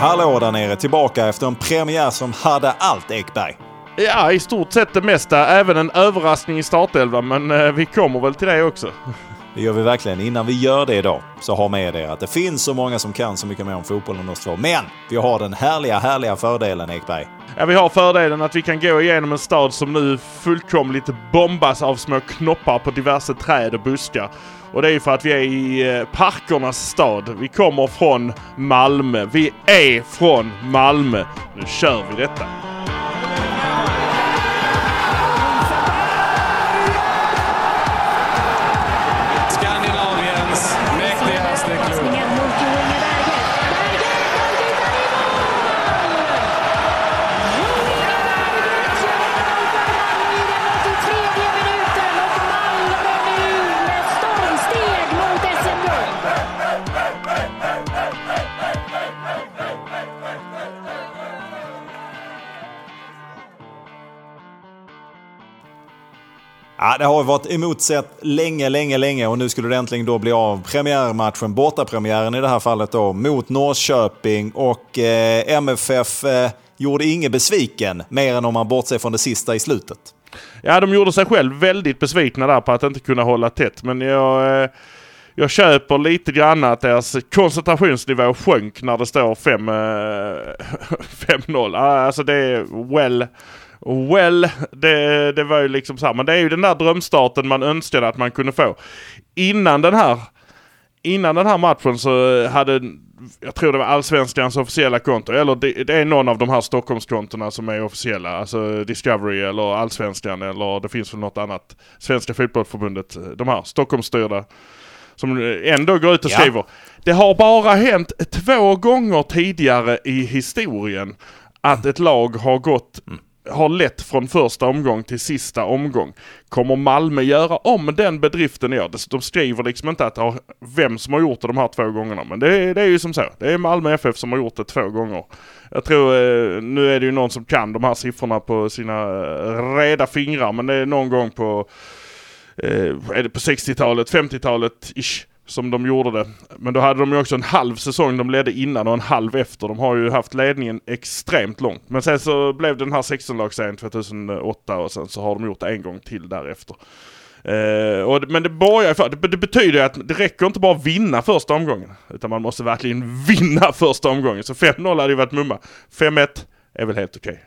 Hallå där nere, tillbaka efter en premiär som hade allt, Ekberg. Ja, i stort sett det mesta. Även en överraskning i startelvan, men vi kommer väl till det också. Det gör vi verkligen. Innan vi gör det idag så har med er att det finns så många som kan så mycket mer om fotbollen än oss två. Men vi har den härliga fördelen, Ekberg. Ja, vi har fördelen att vi kan gå igenom en stad som nu fullkomligt bombas av små knoppar på diverse träd och buskar. Och det är för att vi är i parkernas stad. Vi kommer från Malmö. Vi är från Malmö. Nu kör vi detta. Ja, det har varit emotsett länge och nu skulle det äntligen då bli av premiärmatchen, bortapremiären i det här fallet då, mot Norrköping och MFF gjorde ingen besviken, mer än om man bortser från det sista i slutet. Ja, de gjorde sig själv väldigt besvikna där på att inte kunna hålla tätt, men jag köper lite grann att deras koncentrationsnivå sjönk när det står 5-0. Alltså det är det var ju liksom så här, men det är ju den där drömstarten man önskade att man kunde få. Innan den här matchen så hade, jag tror det var Allsvenskans officiella konto, eller det är någon av de här Stockholmskontona som är officiella, alltså Discovery eller Allsvenskan, eller det finns väl något annat, Svenska fotbollsförbundet, de här Stockholmsstyrda som ändå går ut och skriver. Det har bara hänt 2 gånger tidigare i historien att ett lag har lett från första omgång till sista omgång. Kommer Malmö göra om den bedriften? Ja, de skriver liksom inte att vem som har gjort det de här 2 gångerna. Men det är ju som så. Det är Malmö FF som har gjort det 2 gånger. Jag tror, nu är det ju någon som kan de här siffrorna på sina reda fingrar. Men det är någon gång på, är det på 60-talet, 50-talet ish, som de gjorde det. Men då hade de ju också en halv säsong de ledde innan och en halv efter. De har ju haft ledningen extremt långt. Men sen så blev den här 16-lagsserien 2008 och sen så har de gjort det en gång till därefter. Men det betyder att det räcker inte bara att vinna första omgången, utan man måste verkligen vinna första omgången. Så 5-0 hade ju varit mumma. 5-1 är väl helt okej.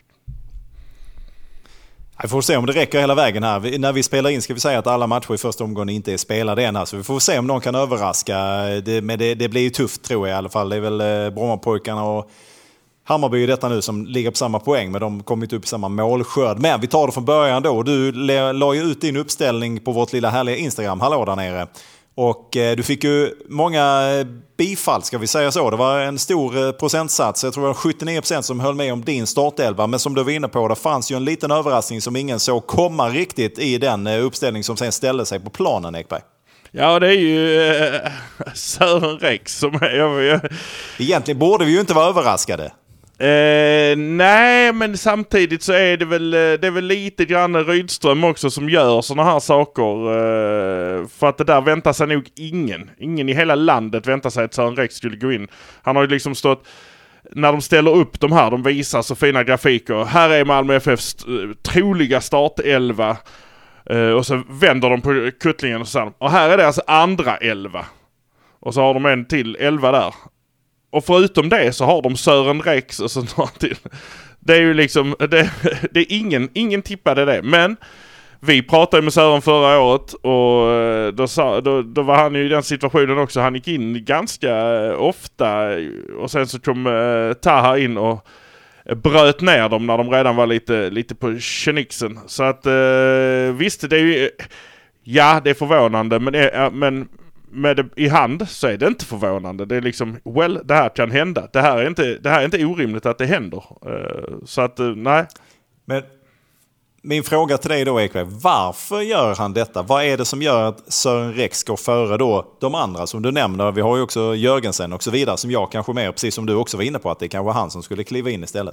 Vi får se om det räcker hela vägen här. När vi spelar in ska vi säga att alla matcher i första omgången inte är spelade än här. Så vi får se om någon kan överraska. Men det blir ju tufft, tror jag i alla fall. Det är väl Brommapojkarna och Hammarby i detta nu som ligger på samma poäng. Men de kommer inte upp i samma målskörd. Men vi tar det från början då. Du la ju ut din uppställning på vårt lilla härliga Instagram. Hallå där nere. Och du fick ju många bifall, ska vi säga så. Det var en stor procentsats. Jag tror det var 79% som höll med om din startelva. Men som du var inne på, det fanns ju en liten överraskning som ingen såg komma riktigt i den uppställning som sen ställde sig på planen, Ekberg. Ja, det är ju Sören Rex som är... Egentligen borde vi ju inte vara överraskade. Nej, men samtidigt så är det väl lite grann Rydström också som gör såna här saker, för att det där väntar sig nog ingen i hela landet väntar sig att Sören Rex skulle gå in. Han har ju liksom stått, när de ställer upp de här, de visar så fina grafiker, här är Malmö FFs troliga startelva, och så vänder de på kuttlingen och så, och här är det alltså andra 11 och så har de en till 11 där. Och förutom det så har de Sören Rex och så till. Det är ju liksom, det är ingen tippade det. Men vi pratade med Sören förra året och då var han ju i den situationen också. Han gick in ganska ofta och sen så kom Taha in och bröt ner dem när de redan var lite på kenixen. Så att visst, det är ju, ja, det är förvånande, men med det i hand så är det inte förvånande. Det är liksom, det här kan hända. Det här är inte orimligt att det händer. Så att, nej. Men min fråga till dig då, Ekberg, varför gör han detta? Vad är det som gör att Sören Rex går före då de andra som du nämner? Vi har ju också Jörgensen och så vidare som jag kanske mer, precis som du också var inne på, att det kanske var han som skulle kliva in istället.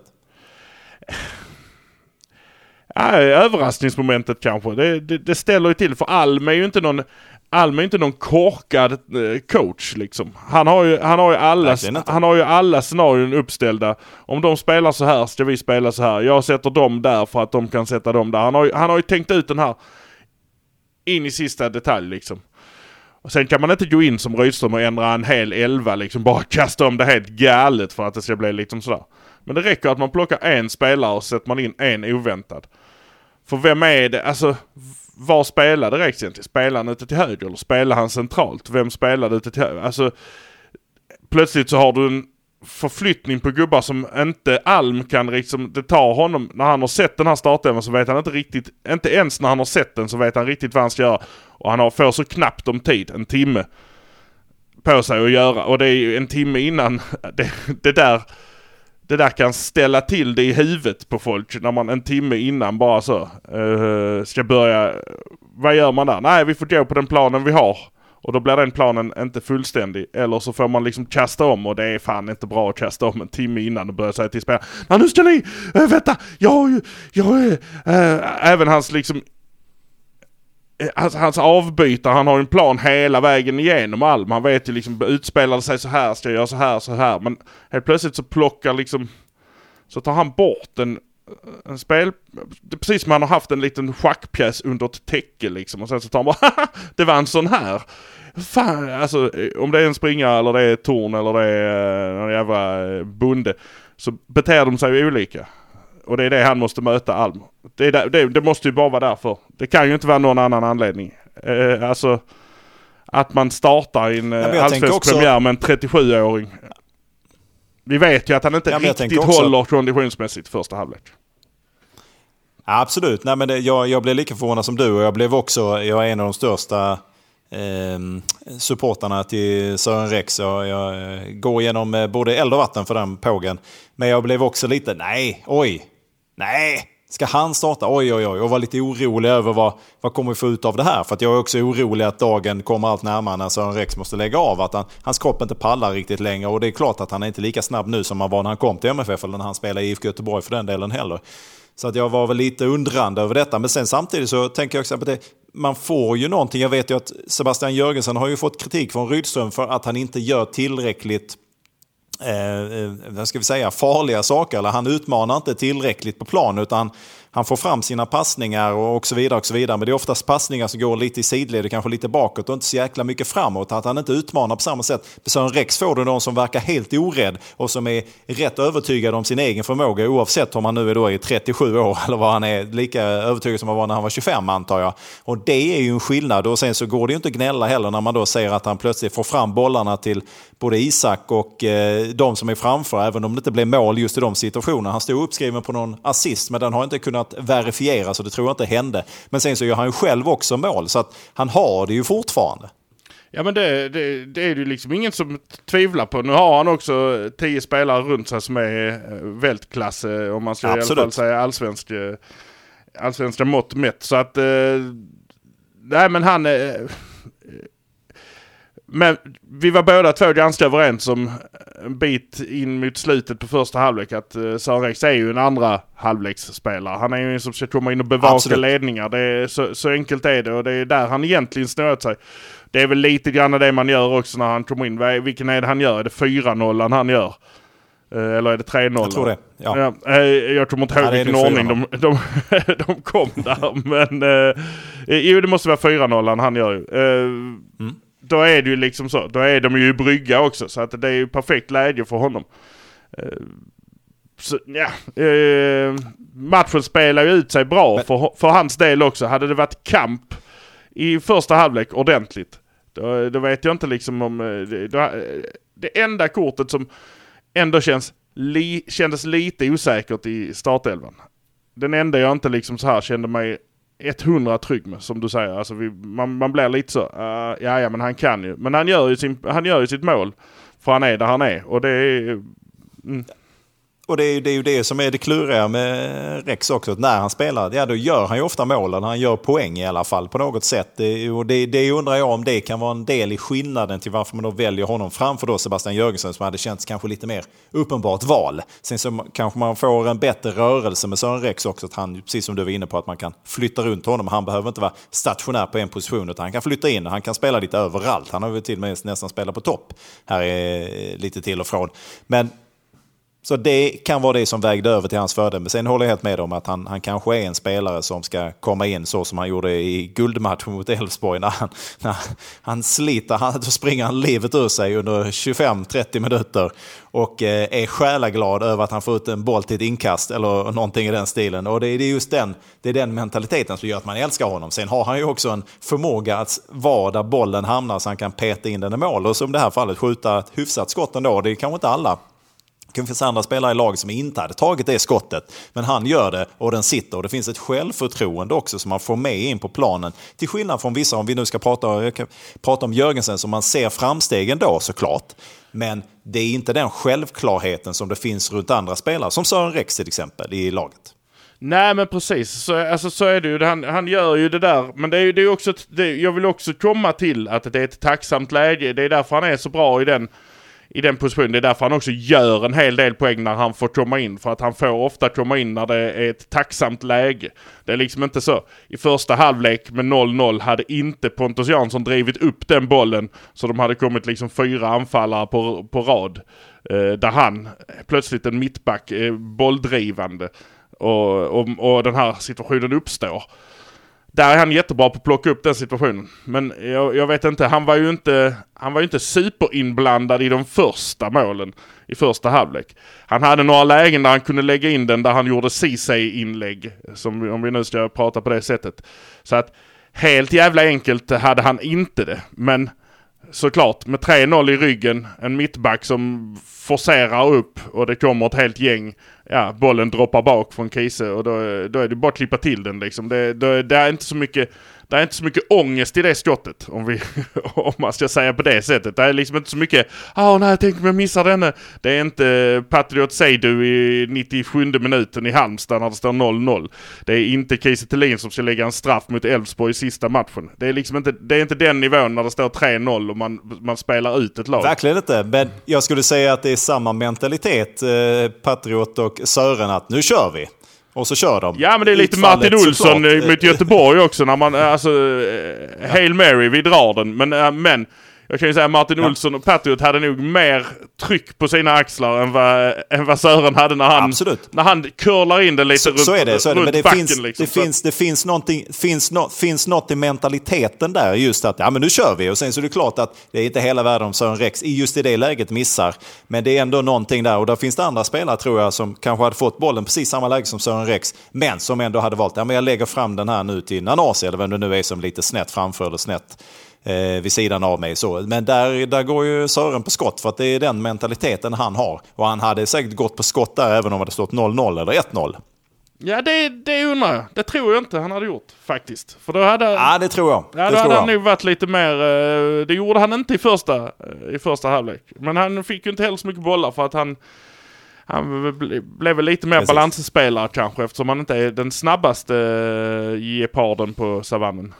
Ja, överraskningsmomentet kanske. Det ställer ju till, för Alm är ju inte någon Alm är inte någon korkad coach liksom. Han har ju alla scenarion uppställda. Om de spelar så här ska vi spela så här. Jag sätter dem där för att de kan sätta dem där. Han har ju tänkt ut den här in i sista detalj liksom. Och sen kan man inte gå in som Rydström och ändra en hel 11 liksom, bara kasta om det helt galet för att det ska bli liksom sådär. Men det räcker att man plockar en spelare och sätter man in en oväntad. För vem är det? Alltså, var spelar det direkt egentligen? Spelar han ute till höger eller spelar han centralt? Vem spelar ute till höger? Alltså, plötsligt så har du en förflyttning på gubbar som inte Alm kan liksom, det tar honom, när han har sett den här starten så vet han inte riktigt, inte ens när han har sett den så vet han riktigt vad han ska göra. Och han får så knappt om tid, en timme på sig att göra. Och det är ju en timme innan det där kan ställa till det i huvudet på folk när man en timme innan bara så ska börja, vad gör man där? Nej, vi får gå på den planen vi har. Och då blir den planen inte fullständig. Eller så får man liksom kasta om. Och det är fan inte bra att kasta om en timme innan och börja säga till spelarna: nej, nu ska ni, vänta, även hans liksom hans avbytare, han har en plan hela vägen igenom Alm. Han vet ju liksom, utspelar sig så här, ska jag göra så här. Men helt plötsligt så plockar liksom, så tar han bort en spel, det är precis som han har haft en liten schackpjäs under ett täcke liksom, och sen så tar han bara det var en sån här. Fan, alltså om det är en springare eller det är torn eller det är en jävla bonde, så beter de sig olika. Och det är det han måste möta Alm. Det måste ju bara vara därför. Det kan ju inte vara någon annan anledning. Alltså att man startar i en allsvensk premiär med en 37-åring. Vi vet ju att han inte riktigt håller konditionsmässigt första halvlek. Ja, absolut. Nej, men jag blev lika förvånad som du, och jag är en av de största supportarna till Sören Rex. Jag går igenom både eld och vatten för den pågen. Men jag blev också lite, ska han starta? Oj. Och var lite orolig över vad kommer vi få ut av det här. För att jag är också orolig att dagen kommer allt närmare när Sören Rex måste lägga av. Att hans kropp inte pallar riktigt längre. Och det är klart att han är inte lika snabb nu som han var när han kom till MFF eller när han spelade i IFK Göteborg för den delen heller. Så att jag var väl lite undrande över detta. Men sen samtidigt så tänker jag också på det. Man får ju någonting. Jag vet ju att Sebastian Jörgensen har ju fått kritik från Rydström för att han inte gör tillräckligt farliga saker, eller han utmanar inte tillräckligt på plan, utan han får fram sina passningar och så vidare. Men det är oftast passningar som går lite i sidled, kanske lite bakåt och inte så jäkla mycket framåt. Att han inte utmanar på samma sätt. Sören Rex får du någon som verkar helt orädd och som är rätt övertygad om sin egen förmåga, oavsett om han nu är då i 37 år eller vad han är, lika övertygad som han var när han var 25, antar jag. Och det är ju en skillnad. Och sen så går det ju inte att gnälla heller när man då ser att han plötsligt får fram bollarna till både Isak och de som är framför, även om det inte blev mål just i de situationerna. Han stod uppskriven på någon assist, men den har inte kunnat verifiera, så det tror jag inte hände. Men sen så gör han ju själv också mål, så att han har det ju fortfarande. Ja, men det är ju liksom ingen som tvivlar på. Nu har han också 10 spelare runt sig som är vältklass, om man ska i alla fall säga allsvenska mått mätt. Så att nej, men han men vi var båda två ganska överens om en bit in mot slutet på första halvlek att Sören Rex är ju en andra halvleksspelare. Han är ju en som ska komma in och bevaka ledningar. Det är så enkelt är det, och det är där han egentligen snöat sig. Det är väl lite grann det man gör också när han kommer in. Vilken är det han gör? Är det 4-0 han gör? Eller är det 3-0? Jag tror det. Ja. Jag kommer inte ihåg vilken ordning de kom där. Men jo, det måste vara 4-0 han gör ju. Då är det ju liksom så. Då är de ju i brygga också. Så att det är ju perfekt läge för honom. Så, ja. Matchen spelar ju ut sig bra för hans del också. Hade det varit kamp i första halvlek ordentligt, då vet jag inte liksom om det enda kortet som ändå kändes lite osäkert i startelvan. Den enda jag inte liksom så här kände mig 100 trygg med, som du säger. Alltså man blir lite så, ja, men han kan ju. Men han gör ju sitt mål, för han är där han är. Och det är... Och det är ju det som är det kluriga med Rex också. När han spelar, då gör han ju ofta målen. Han gör poäng i alla fall på något sätt. Det undrar jag om det kan vara en del i skillnaden till varför man då väljer honom framför då Sebastian Jörgensen som hade känts kanske lite mer uppenbart val. Sen så kanske man får en bättre rörelse med Sören Rex också. Att han, precis som du var inne på, att man kan flytta runt honom. Han behöver inte vara stationär på en position utan han kan flytta in. Han kan spela lite överallt. Han har ju till och med nästan spelat på topp. Här är lite till och från. Men så det kan vara det som vägde över till hans fördel. Men sen håller jag helt med om att han kanske är en spelare som ska komma in så som han gjorde i guldmatchen mot Elfsborg. När han sliter, då springer han livet ur sig under 25-30 minuter. Och är själaglad över att han får ut en boll till ett inkast eller någonting i den stilen. Och det är just den mentaliteten som gör att man älskar honom. Sen har han ju också en förmåga att vara där bollen hamnar så han kan peta in den i mål. Och som i det här fallet skjuta ett hyfsat skott ändå. Det är kanske inte alla. Det finns andra spelare i laget som inte hade tagit det skottet. Men han gör det och den sitter. Och det finns ett självförtroende också som man får med in på planen. Till skillnad från vissa, om vi nu ska prata om Jörgensen, som man ser framstegen då såklart. Men det är inte den självklarheten som det finns runt andra spelare. Som Sören Rex till exempel i laget. Nej, men precis. Så är det ju. Han gör ju det där. Men det är också jag vill också komma till att det är ett tacksamt läge. Det är därför han är så bra i den positionen. Det är därför han också gör en hel del poäng när han får komma in. För att han får ofta komma in när det är ett tacksamt läge. Det är liksom inte så. I första halvlek med 0-0 hade inte Pontus Jansson drivit upp den bollen. Så de hade kommit liksom 4 anfallare på rad. Där han, plötsligt en mittback, bolldrivande. Och den här situationen uppstår. Där är han jättebra på att plocka upp den situationen. Men jag vet inte, han var ju inte superinblandad i de första målen i första halvlek. Han hade några lägen där han kunde lägga in den, där han gjorde Ceesay-inlägg, som om vi nu ska prata på det sättet. Så att helt jävla enkelt hade han inte det. Men såklart, med 3-0 i ryggen, en mittback som forcerar upp och det kommer ett helt gäng. Ja, bollen droppar bak från Kiese och då är det bara att klippa till den liksom. Det är inte så mycket. Det är inte så mycket ångest i det skottet om man ska säga på det sättet. Det är liksom inte så mycket nej, tänk om jag missar denne. Det är inte Patriot Seidu i 97 minuten i Halmstad när det står 0-0. Det är inte Kiese Thelin som ska lägga en straff mot Elfsborg i sista matchen. Det är liksom inte den nivån när det står 3-0 och man spelar ut ett lag. Verkligen inte, men jag skulle säga att det är samma mentalitet, Patriot och Sören, att nu kör vi. Och så kör de. Ja, men det är lite Martin Olsson mot Göteborg också. När man, Hail Mary, vi drar den. Men jag kan ju säga Martin Olsson och Patriot hade nog mer tryck på sina axlar än vad Sören hade när han curlar in den lite runt men det backen. Det finns något i mentaliteten där, just att men nu kör vi. Och sen så är det klart att det är inte hela världen om Sören Rex just i det läget missar. Men det är ändå någonting där. Och där finns det andra spelare, tror jag, som kanske hade fått bollen precis samma läge som Sören Rex. Men som ändå hade valt, men jag lägger fram den här nu till Nanasi, eller vem det nu är som lite snett framför eller snett vid sidan av mig. Så. Men där går ju Sören på skott, för att det är den mentaliteten han har. Och han hade säkert gått på skott där även om det hade stått 0-0 eller 1-0. Ja, det undrar jag. Det tror jag inte han hade gjort, faktiskt. För då hade det tror jag. Ja, då hade han nog varit lite mer. Det gjorde han inte i första halvlek. Men han fick ju inte heller så mycket bollar, för att han blev väl lite mer balansspelare kanske, eftersom han inte är den snabbaste geparden på savannen.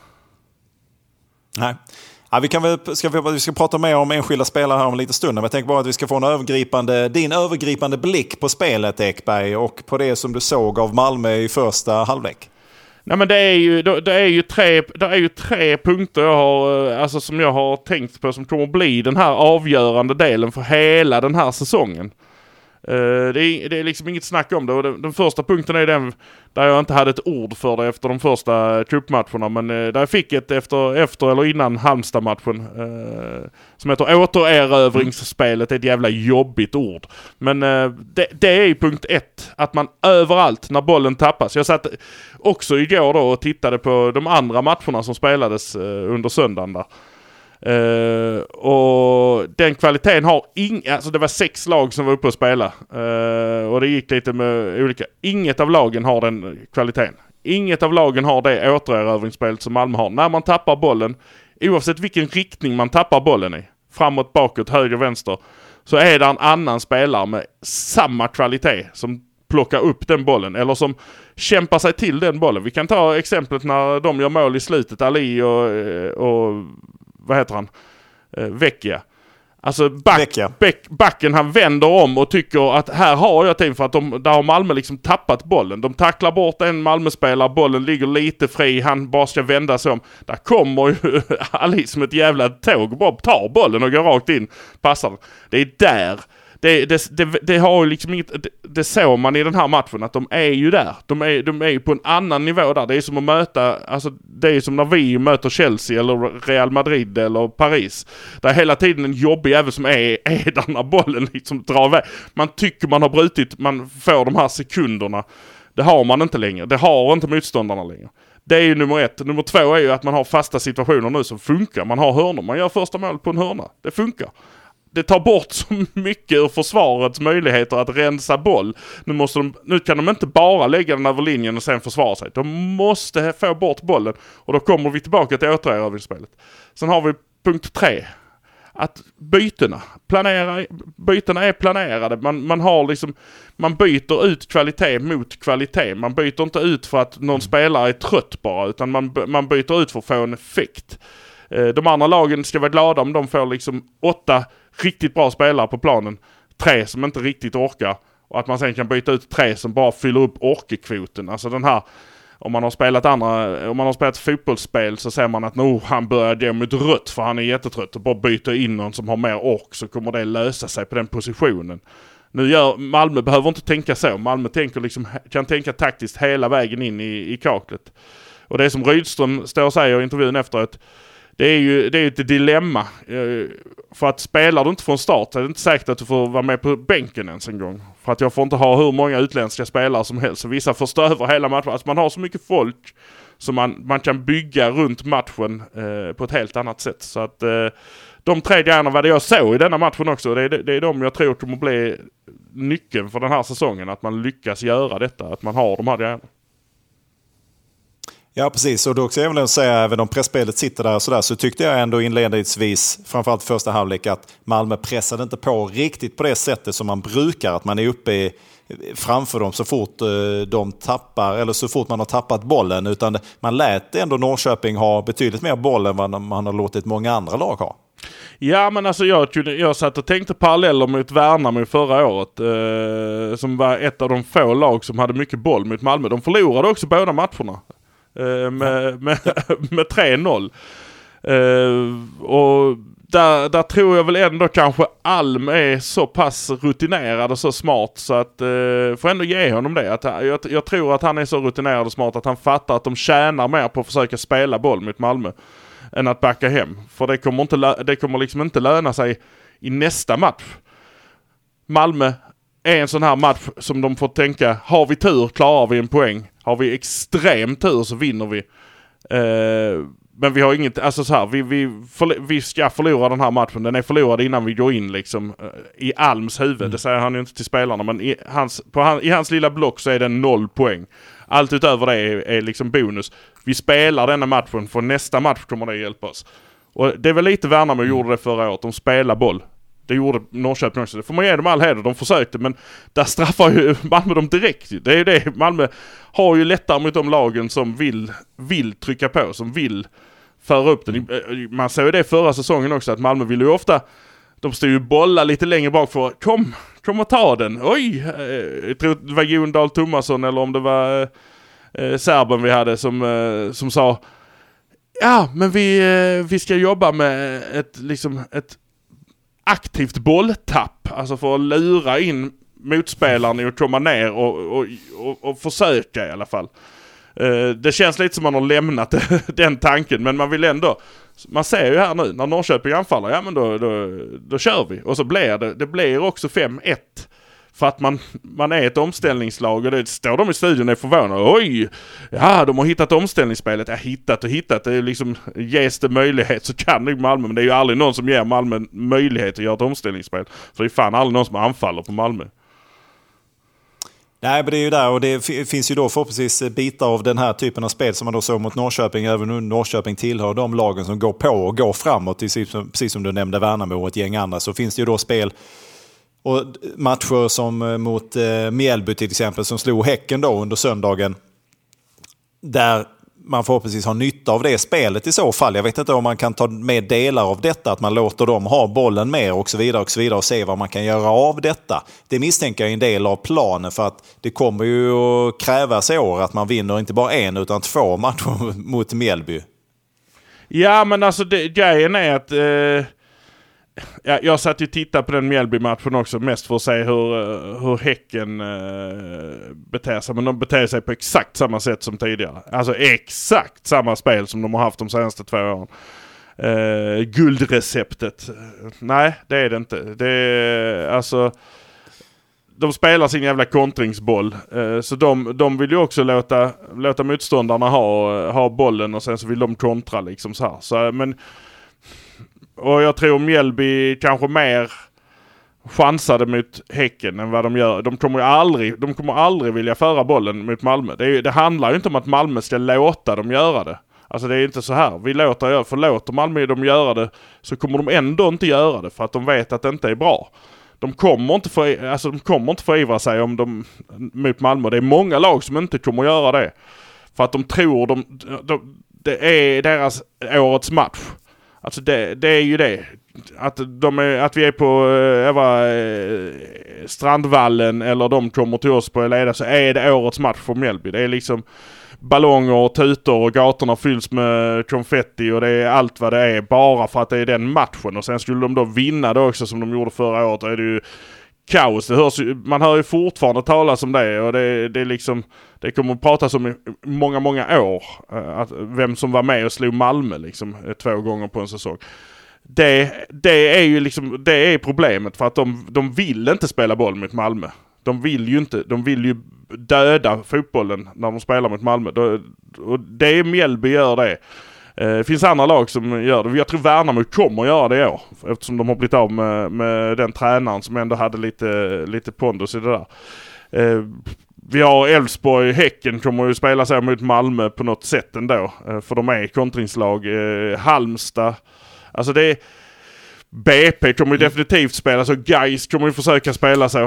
Nej. Ja, vi ska prata mer om enskilda spelare här om en liten stund. Men jag tänker bara att vi ska få din övergripande blick på spelet, Ekberg, och på det som du såg av Malmö i första halvlek. Nej, men det är ju tre punkter jag har, som jag har tänkt på, som kommer bli den här avgörande delen för hela den här säsongen. Det är liksom inget snack om det. Och den första punkten är den där jag inte hade ett ord för det efter de första cupmatcherna, men där jag fick ett efter eller innan Halmstad-matchen som heter återerövringsspelet. Är ett jävla jobbigt ord. Men det är ju punkt 1, att man överallt när bollen tappas. Jag satt också igår då och tittade på de andra matcherna som spelades under söndagen där. Och den kvaliteten har det var 6 lag som var uppe och spela, och det gick lite med olika. Inget av lagen har den kvaliteten. Inget av lagen har det återerövringsspelet som Malmö har. När man tappar bollen, oavsett vilken riktning man tappar bollen i, framåt, bakåt, höger, vänster, så är det en annan spelare med samma kvalitet som plockar upp den bollen eller som kämpar sig till den bollen. Vi kan ta exemplet när de gör mål i slutet, Ali och vad heter han? Vecchia. Alltså backen han vänder om och tycker att här har jag tid för att där har Malmö liksom tappat bollen. De tacklar bort en Malmö-spelare, bollen ligger lite fri, han bara ska vända sig om. Där kommer ju Ali som ett jävla tåg, bara tar bollen och går rakt in, passar. Det är där. Det har ju liksom inget, det såg man i den här matchen att de är ju där. De är ju på en annan nivå där. Det är som att möta, alltså det är som när vi möter Chelsea eller Real Madrid eller Paris. Det är hela tiden en jobbig jävel som är där när bollen liksom drar iväg. Man tycker man har brutit, man får de här sekunderna. Det har man inte längre. Det har inte motståndarna längre. Det är ju nummer 1. Nummer 2 är ju att man har fasta situationer nu som funkar. Man har hörnor. Man gör första mål på en hörna. Det funkar. Det tar bort så mycket ur försvarets möjligheter att rensa boll. Nu kan de inte bara lägga den över linjen och sen försvara sig. De måste få bort bollen. Och då kommer vi tillbaka till återerövringsspelet. Sen har vi punkt 3. Att bytena är planerade. Man har liksom, man byter ut kvalitet mot kvalitet. Man byter inte ut för att någon spelare är trött bara, utan man byter ut för att få en effekt. De andra lagen ska vara glada om de får liksom 8 riktigt bra spelare på planen, 3 som inte riktigt orkar, och att man sen kan byta ut 3 som bara fyller upp orkekvoten. Alltså den här, om man har spelat fotbollsspel så ser man att han börjar gå mot rött för han är jättetrött, och bara byta in någon som har mer ork så kommer det lösa sig på den positionen. Malmö behöver inte tänka så. Malmö kan tänka taktiskt hela vägen in i kaklet. Och det som Rydström står och säger i intervjun efteråt, det är ju ett dilemma. För att spelar du inte från start så är det inte säkert att du får vara med på bänken ens en gång. För att jag får inte ha hur många utländska spelare som helst. Så vissa får stå över hela matchen. Alltså man har så mycket folk som man kan bygga runt matchen på ett helt annat sätt. Så att de 3 grejerna var det jag såg i denna matchen också. Det är de jag tror kommer bli nyckeln för den här säsongen. Att man lyckas göra detta. Att man har de här grejerna. Ja, precis. Och då också jag vill säga, även om pressspelet sitter där och sådär, så tyckte jag ändå inledningsvis, framförallt första halvlek, att Malmö pressade inte på riktigt på det sättet som man brukar. Att man är uppe framför dem så fort de tappar, eller så fort man har tappat bollen. Utan man lät ändå Norrköping ha betydligt mer boll än vad man har låtit många andra lag ha. Ja, men alltså jag satt och tänkte paralleller mot Värnamo förra året. Som var ett av de få lag som hade mycket boll mot Malmö. De förlorade också båda matcherna. Med 3-0. Och där tror jag väl ändå kanske Alm är så pass rutinerad och så smart så att får ändå ge honom det. Att jag tror att han är så rutinerad och smart att han fattar att de tjänar mer på att försöka spela boll mot Malmö än att backa hem. För det kommer liksom inte löna sig i nästa match. Malmö är en sån här match som de får tänka, har vi tur klarar vi en poäng. Har vi extrem tur så vinner vi. Men vi har inget, alltså så här, vi ska förlora den här matchen. Den är förlorad innan vi går in liksom i Alms huvud. Det säger han ju inte till spelarna, men i hans lilla block så är det 0 poäng. Allt utöver det är liksom bonus. Vi spelar denna matchen, för nästa match kommer det hjälpa oss. Och det är väl lite Värnamo gjorde det förra året. De spelar boll. Det gjorde Norrköping också. Det får man ge dem all heder. De försökte, men där straffar ju Malmö dem direkt. Det är ju det. Malmö har ju lättare mot de lagen som vill trycka på, som vill föra upp den. Man såg ju det förra säsongen också, att Malmö ville ju ofta, de stod ju bolla lite längre bak för kom och ta den. Oj! Jag tror det var Jon Dahl Tomasson eller om det var serben vi hade som sa, ja, men vi ska jobba med ett aktivt bolltapp, alltså för att lura in motspelaren och komma ner och försöka i alla fall. Det känns lite som man har lämnat den tanken, men man vill ändå, man ser ju här nu när Norrköping anfaller, ja men då kör vi, och så blir det blir också 5-1 för att man är ett omställningslag, och det står de i studion och är förvånade. Oj, ja, de har hittat omställningsspelet. Hittat. Det är liksom, ges det möjlighet så kan det Malmö, men det är ju aldrig någon som ger Malmö möjlighet att göra ett omställningsspel. Så det är fan aldrig någon som anfaller på Malmö. Nej, men det är ju där, och det finns ju då förhoppningsvis bitar av den här typen av spel som man då såg mot Norrköping. Även om Norrköping tillhör de lagen som går på och går framåt, precis som du nämnde Värnamo och ett gäng andra, så finns det ju då spel Och matcher som mot Mjällby till exempel, som slog Häcken då under söndagen, där man förhoppningsvis har nytta av det spelet i så fall. Jag vet inte om man kan ta med delar av detta, att man låter dem ha bollen mer och så vidare och se vad man kan göra av detta. Det misstänker jag är en del av planen, för att det kommer ju att krävas i år att man vinner inte bara en utan 2 matcher mot Mjällby. Ja, men alltså grejen är att jag satt ju och tittade på den Mjällby-matchen också, mest för att se hur Häcken beter sig. Men de beter sig på exakt samma sätt som tidigare. Alltså exakt samma spel som de har haft de senaste 2 åren. Guldreceptet. Nej, det är det inte. Det är, alltså, de spelar sin jävla kontringsboll. Så de vill ju också låta motståndarna ha bollen, och sen så vill de kontra liksom så här. Så, men... Och jag tror Mjällby kanske mer chansade mot Häcken än vad de gör. De kommer aldrig vilja föra bollen mot Malmö. Det handlar ju inte om att Malmö ska låta dem göra det. Alltså det är inte så här. Låter Malmö dem göra det, så kommer de ändå inte göra det, för att de vet att det inte är bra. De kommer inte förivra sig om de mot Malmö. Det är många lag som inte kommer göra det. För att de tror det är deras årets match. Alltså det är ju det. Att vi är på Strandvallen, eller de kommer till oss på Leda, så är det årets match för Mjällby. Det är liksom ballonger och tutor och gatorna fylls med konfetti, och det är allt vad det är, bara för att det är den matchen. Och sen skulle de då vinna det också, som de gjorde förra året. Då är det ju kaos. Man hör ju fortfarande talas om det, och det är liksom, det kommer att pratas om i många, många år, att vem som var med och slog Malmö liksom 2 gånger på en säsong. Det är ju liksom, det är problemet, för att de vill inte spela boll mot Malmö. De vill ju döda fotbollen när de spelar mot Malmö. Och det är Mjällby gör det. Det finns andra lag som gör det. Jag tror Värnamo kommer göra det i år, eftersom de har blivit av med den tränaren som ändå hade lite pondus i det där. Vi har Elfsborg, Häcken kommer ju spela sig mot Malmö på något sätt ändå, för de är kontringslag. Halmstad, alltså det är BP kommer ju definitivt spela så. Gais kommer ju försöka spela så.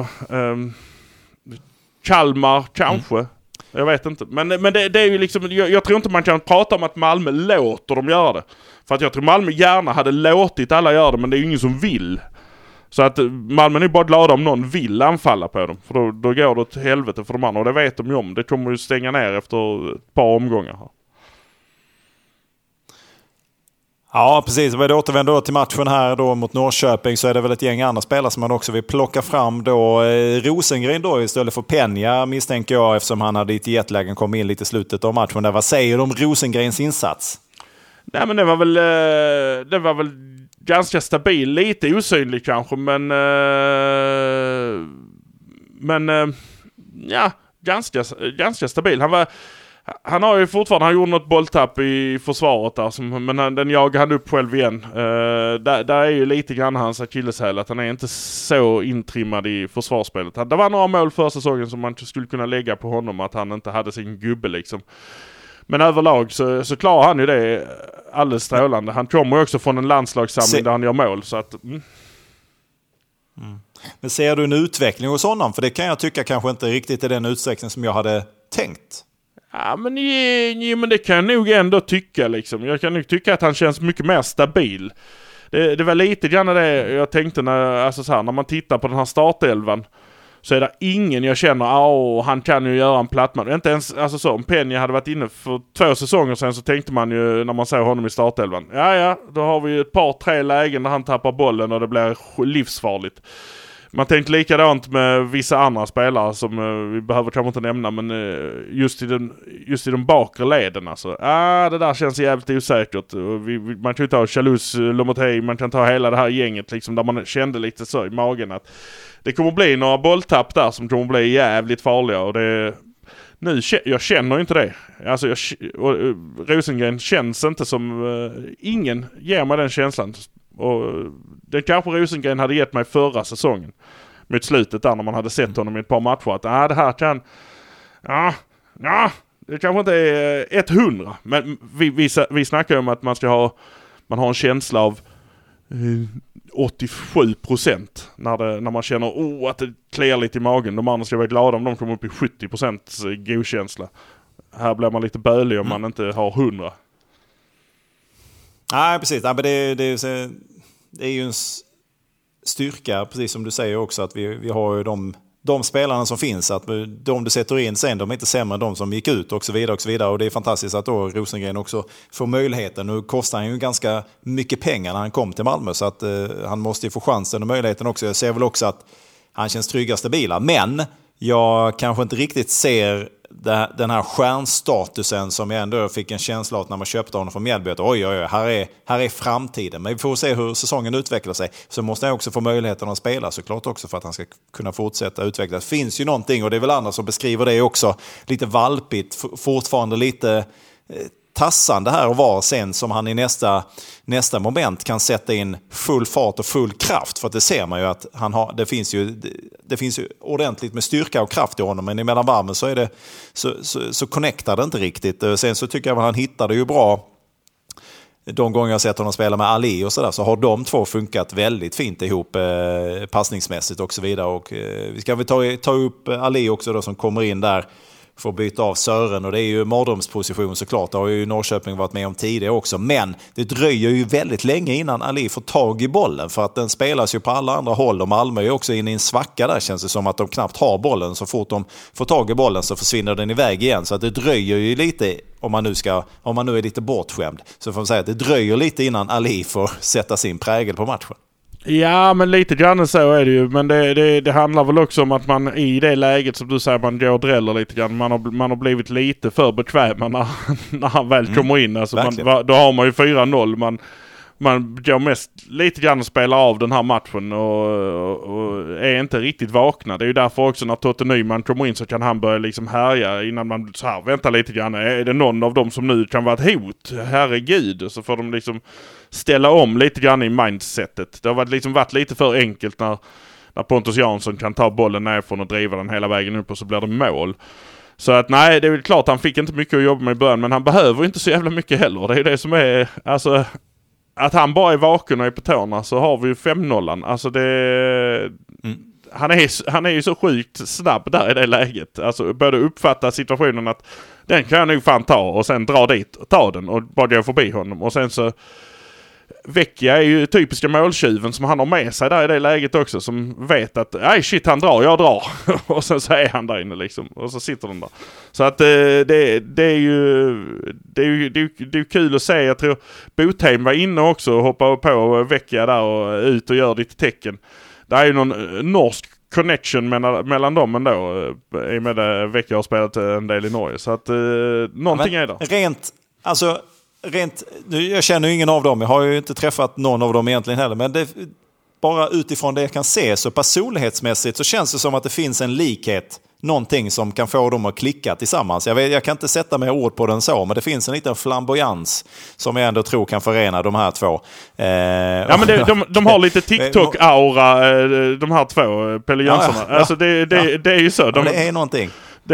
Kalmar kanske. Jag vet inte. Men det är ju liksom, jag tror inte man kan prata om att Malmö låter dem göra det. För att jag tror Malmö gärna hade låtit alla göra det, men det är ju ingen som vill. Så att Malmö är bara glada om någon vill anfalla på dem. För då går det åt helvete för de andra. Och det vet de ju om. Det kommer ju stänga ner efter ett par omgångar här. Ja, precis. Om vi återvänder då till matchen här då mot Norrköping, så är det väl ett gäng andra spelare som man också vill plocka fram då. Rosengren då istället för Peña, misstänker jag, eftersom han hade i jetlägen kom in lite i slutet av matchen. Där, vad säger du om Rosengrens insats? Nej, men det var väl ganska stabil, lite osynlig kanske, men ja, ganska stabil. Han har ju fortfarande, han gjorde något bolltapp i försvaret där, men den jagade han upp själv igen. Där är ju lite grann hans akilleshäl, att han är inte så intrimmad i försvarsspelet. Det var några mål för säsongen som man skulle kunna lägga på honom, att han inte hade sin gubbe liksom. Men överlag så klarar han ju det alldeles strålande. Han kommer ju också från en landslagssamling där han gör mål. Så att, Men ser du en utveckling hos honom? För det kan jag tycka kanske inte riktigt är den utsträckning som jag hade tänkt. Ja, men det kan jag nog ändå tycka liksom. Jag kan nog tycka att han känns mycket mer stabil. Det var lite grann det jag tänkte när man tittar på den här startelvan, så är det ingen jag känner, han kan ju göra en plattman. Inte ens, alltså så, om Peña hade varit inne för 2 säsonger sedan, så tänkte man ju när man såg honom i startelvan, då har vi ett par 3 lägen där han tappar bollen och det blir livsfarligt. Man tänkte likadant med vissa andra spelare som vi behöver kanske inte nämna, men just i de bakre leden alltså. Det där känns jävligt osäkert. Man kan ju ta Chalus, Lomotey, man kan ta hela det här gänget liksom, där man kände lite så i magen att det kommer bli några bolltapp där som kommer bli jävligt farliga, och jag känner inte det. Alltså Rosengren känns inte som ingen ger mig den känslan. Och det kanske Rosengren hade gett mig förra säsongen mot slutet där, när man hade sett honom i ett par matcher, att det här kan det kanske inte är 100, men vi snackar ju om att man har en känsla av 87% när man känner att det kliar lite i magen. De andra ska vara glada om de kommer upp i 70% godkänsla. Här blir man lite bölig om man inte har 100. Nej, precis. Nej, men det är ju en styrka, precis som du säger också, att vi har ju de spelarna som finns, att de du sätter in sen, de är inte sämre än de som gick ut och så vidare och så vidare. Och det är fantastiskt att då Rosengren också får möjligheten. Nu kostar han ju ganska mycket pengar när han kom till Malmö, så att han måste ju få chansen och möjligheten också. Jag ser väl också att han känns trygga och stabila, men jag kanske inte riktigt ser den här stjärnstatusen som jag ändå fick en känsla av när man köpte honom från Mjällby. Oj, här är framtiden. Men vi får se hur säsongen utvecklar sig. Så måste jag också få möjligheten att spela, såklart också, för att han ska kunna fortsätta utvecklas. Det finns ju någonting, och det är väl andra som beskriver det också, lite valpigt, fortfarande lite tassande här och var, sen som han i nästa moment kan sätta in full fart och full kraft, för att det ser man ju att det finns ju ordentligt med styrka och kraft i honom, men emellan varmen så är det så connectar det inte riktigt. Sen så tycker jag att han hittade ju bra de gånger jag sett honom spela med Ali och sådär, så har de två funkat väldigt fint ihop passningsmässigt och så vidare. Och vi ska väl ta upp Ali också då, som kommer in där för att byta av Sören, och det är ju mardrömsposition såklart. Det har ju Norrköping varit med om tidigare också, men det dröjer ju väldigt länge innan Ali får tag i bollen, för att den spelas ju på alla andra håll, och Malmö är också inne i en svacka där, känns det som att de knappt har bollen. Så fort de får tag i bollen så försvinner den iväg igen, så att det dröjer ju lite, om man nu är lite bortskämd, så får man säga att det dröjer lite innan Ali får sätta sin prägel på matchen. Ja, men lite grann så är det ju. Men det handlar väl också om att man i det läget, som du säger, man går och dräller lite grann. Man har blivit lite för bekväma när han väl kommer in. Alltså då har man ju 4-0. Man går mest lite grann och spelar av den här matchen och är inte riktigt vakna. Det är ju därför också när Totte Nyman kommer in så kan han börja liksom härja innan man så här, vänta lite grann. Är det någon av dem som nu kan vara ett hot? Herregud. Så får de liksom ställa om lite grann i mindsetet. Det har varit lite för enkelt när Pontus Jansson kan ta bollen nerifrån och driva den hela vägen upp och så blir det mål. Så att nej, det är väl klart han fick inte mycket att jobba med i början, men han behöver inte så jävla mycket heller. Det är det som är, alltså, att han bara är vaken och är på tårna, så har vi ju 5-0. Alltså han är ju så sjukt snabb där i det läget. Alltså började uppfatta situationen att den kan jag nog fan ta, och sen dra dit och ta den och bara gå förbi honom. Och sen så Vecchia är ju typiska måltjuven som han har med sig där i det läget också, som vet att nej shit, han drar, jag drar. Och sen så är han där inne liksom, och så sitter den där. Så att det är ju kul att se. Jag tror Botheim var inne också och hoppade på Vecchia där och ut och gör lite tecken. Det är ju någon norsk connection mellan dem ändå, i och med att Vecchia har spelat en del i Norge. Så att någonting är där. Jag känner ju ingen av dem. Jag har ju inte träffat någon av dem egentligen heller. Men bara utifrån det jag kan se, så personlighetsmässigt så känns det som att det finns en likhet. Någonting som kan få dem att klicka tillsammans. Jag kan inte sätta mig ord på den så, men det finns en liten flamboyans som jag ändå tror kan förena de här två. Ja, men de har lite TikTok-aura, de här två Pelle Jönssona. Ja. Alltså det är ju så. Det är någonting.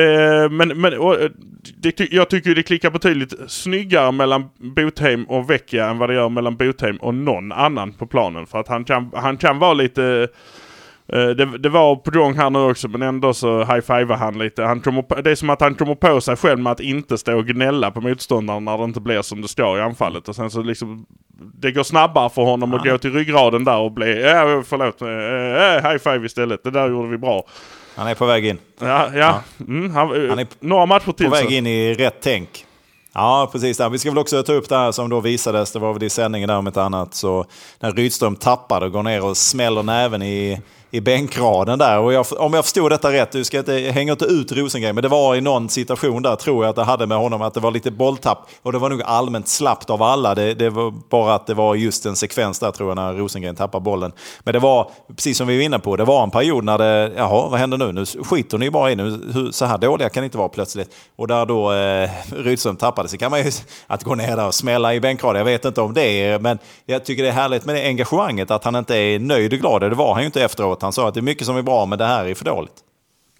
Jag tycker det klickar betydligt snyggare mellan Botheim och Vecchia än vad det gör mellan Botheim och någon annan på planen. För att han kan vara lite... Det var på gång här nu också, men ändå så high-fivar han lite. Det är som att han kommer på sig själv med att inte stå och gnälla på motståndaren när det inte blir som det står i anfallet. Och sen så liksom, det går snabbare för honom att gå till ryggraden där och bli high-five istället. Det där gjorde vi bra. Han är på väg in. Ja. Han är några matcher till. På väg in i rätt tänk. Ja, precis. Vi ska väl också ta upp det här som då visades. Det var väl i sändningen där om ett annat. Så när Rydström tappar och går ner och smäller näven i bänkraden där. Och om jag förstod detta rätt, du ska inte hänga inte ut Rosengren, men det var i någon situation där, tror jag att det hade med honom, att det var lite bolltapp. Och det var nog allmänt slappt av alla. Det var bara att det var just en sekvens där, tror jag, när Rosengren tappar bollen. Men det var, precis som vi var inne på, det var en period när det, vad händer nu? Nu skiter ni bara in. Så här dåliga kan det inte vara plötsligt. Och där då Rydström tappade, så kan man ju att gå ner där och smälla i bänkraden. Jag vet inte om det är, men jag tycker det är härligt med det engagemanget, att han inte är nöjd och glad. Det var han ju inte efteråt. Han sa att det är mycket som är bra, men det här är för dåligt.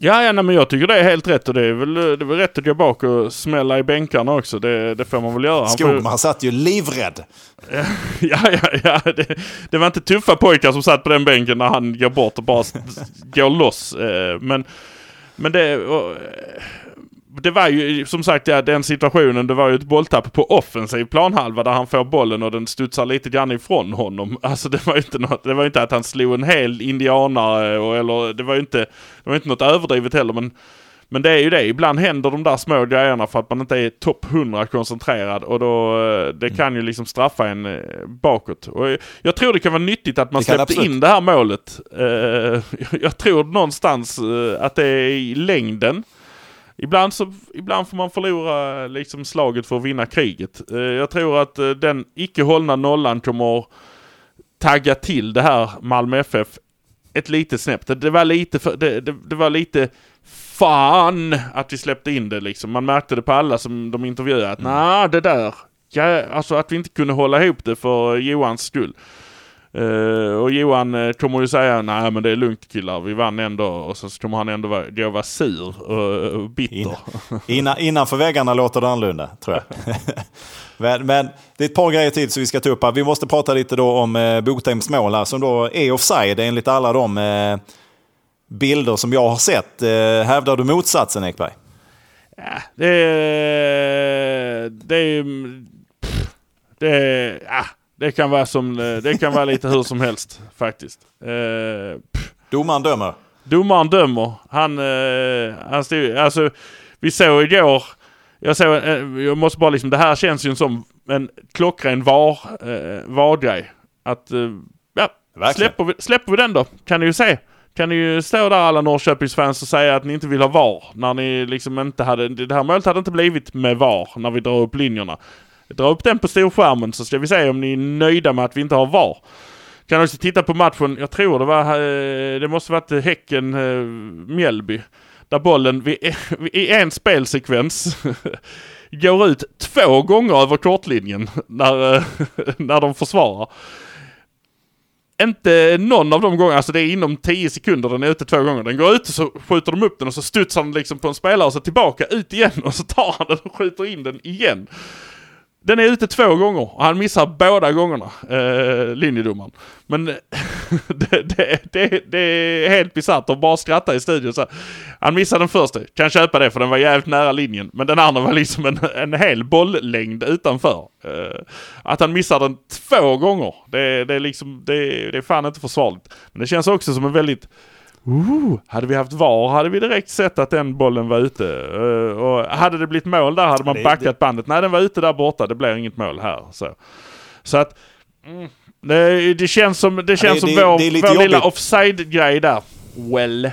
Ja, men jag tycker det är helt rätt och det är väl rätt att gå bak och smälla i bänkarna också. Det får man väl göra. Skogman satt ju livrädd. Ja. Det var inte tuffa pojkar som satt på den bänken när han går bort och bara går loss. Men det var ju som sagt den situationen, det var ju ett bolltapp på offensiv planhalva där han får bollen och den studsar lite grann ifrån honom. Alltså det var inte att han slog en hel indianare eller det var inte något överdrivet heller, men det är ju det. Ibland händer de där små grejerna för att man inte är topp 100 koncentrerad och då det kan ju liksom straffa en bakåt. Och jag tror det kan vara nyttigt att man släppte in det här målet. Jag tror någonstans att det är i längden. Ibland får man förlora liksom slaget för att vinna kriget. Jag tror att den icke hållna nollan kommer tagga till det här Malmö FF ett litet snäpp. Det var lite fan att vi släppte in det liksom. Man märkte det på alla som de intervjuade att det där. Ja, alltså att vi inte kunde hålla ihop det för Johans skull. Och Johan kommer ju säga nej men det är lugnt killar, vi vann ändå, och så kommer han ändå vara sur och bitter. Innanför väggarna låter det annorlunda, tror jag. men det är ett par grejer till så vi ska ta upp här. Vi måste prata lite då om Botheims mål här, som då är offside enligt alla de bilder som jag har sett. Hävdar du motsatsen, Ekberg? Ja, det kan vara lite hur som helst faktiskt. Domaren dömer. Domaren dömer. Han stod, alltså vi såg igår. Jag måste bara liksom, det här känns ju som en klockren VAR-grej. Att släpper vi den då? Kan ni ju se. Kan ni ju stå där alla Norrköpingsfans och säga att ni inte vill ha VAR när ni liksom inte hade, det här målet hade inte blivit med VAR när vi drar upp linjerna. Dra upp den på storskärmen så ska vi se om ni är nöjda med att vi inte har VAR. Kan också titta på matchen. Jag tror det måste varit Häcken-Mjällby. Där bollen i en spelsekvens går ut 2 gånger över kortlinjen när de försvarar. Inte någon av de gångerna, alltså det är inom 10 sekunder den är ute 2 gånger. Den går ut och så skjuter de upp den och så studsar den liksom på en spelare och så tillbaka ut igen och så tar han den och skjuter in den igen. Den är ute 2 gånger och han missar båda gångerna, linjedomaren. Men det är helt bizarrt att bara skratta i studion. Så han missade den första, kan köpa det för den var jävligt nära linjen. Men den andra var liksom en hel bolllängd utanför. Att han missar den 2 gånger, det är fan inte försvarligt. Men det känns också som en väldigt... hade vi haft VAR hade vi direkt sett att den bollen var ute. Och hade det blivit mål där hade man backat bandet. Nej, den var ute där borta. Det blir inget mål här. Så att det känns som vår lilla offside-grej där. Well.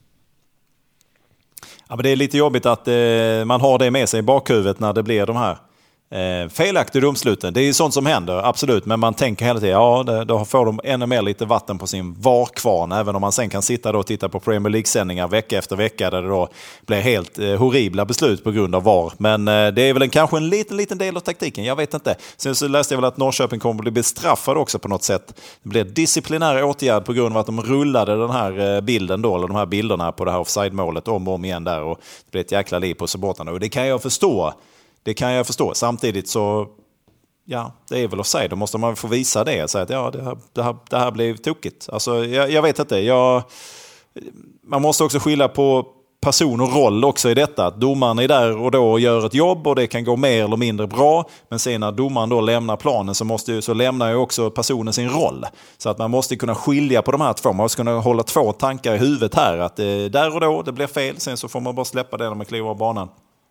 Ja, men det är lite jobbigt att man har det med sig i bakhuvudet när det blir de här felaktiga domsluten. Det är ju sånt som händer, absolut. Men man tänker hela tiden, då får de ännu mer lite vatten på sin VAR-kvarn. Även om man sen kan sitta och titta på Premier League-sändningar vecka efter vecka där det då blir helt horribla beslut på grund av VAR. Men det är väl kanske en liten del av taktiken, jag vet inte. Sen så läste jag väl att Norrköping kommer att bli bestraffad också på något sätt. Det blir disciplinär åtgärd på grund av att de rullade den här bilden då, eller de här bilderna på det här offside-målet om och om igen där. Och det blir ett jäkla liv på supportarna. Och det kan jag förstå. Samtidigt så, ja, det är väl offside. Då måste man få visa det. Och säga att det här blev tokigt. Alltså, jag vet inte. Man måste också skilja på person och roll också i detta. Att domaren är där och då gör ett jobb och det kan gå mer eller mindre bra. Men sen när domaren då lämnar planen så lämnar ju också personen sin roll. Så att man måste kunna skilja på de här två. Man måste kunna hålla 2 tankar i huvudet här. Att där och då, det blir fel. Sen så får man bara släppa det när man kliver av banan.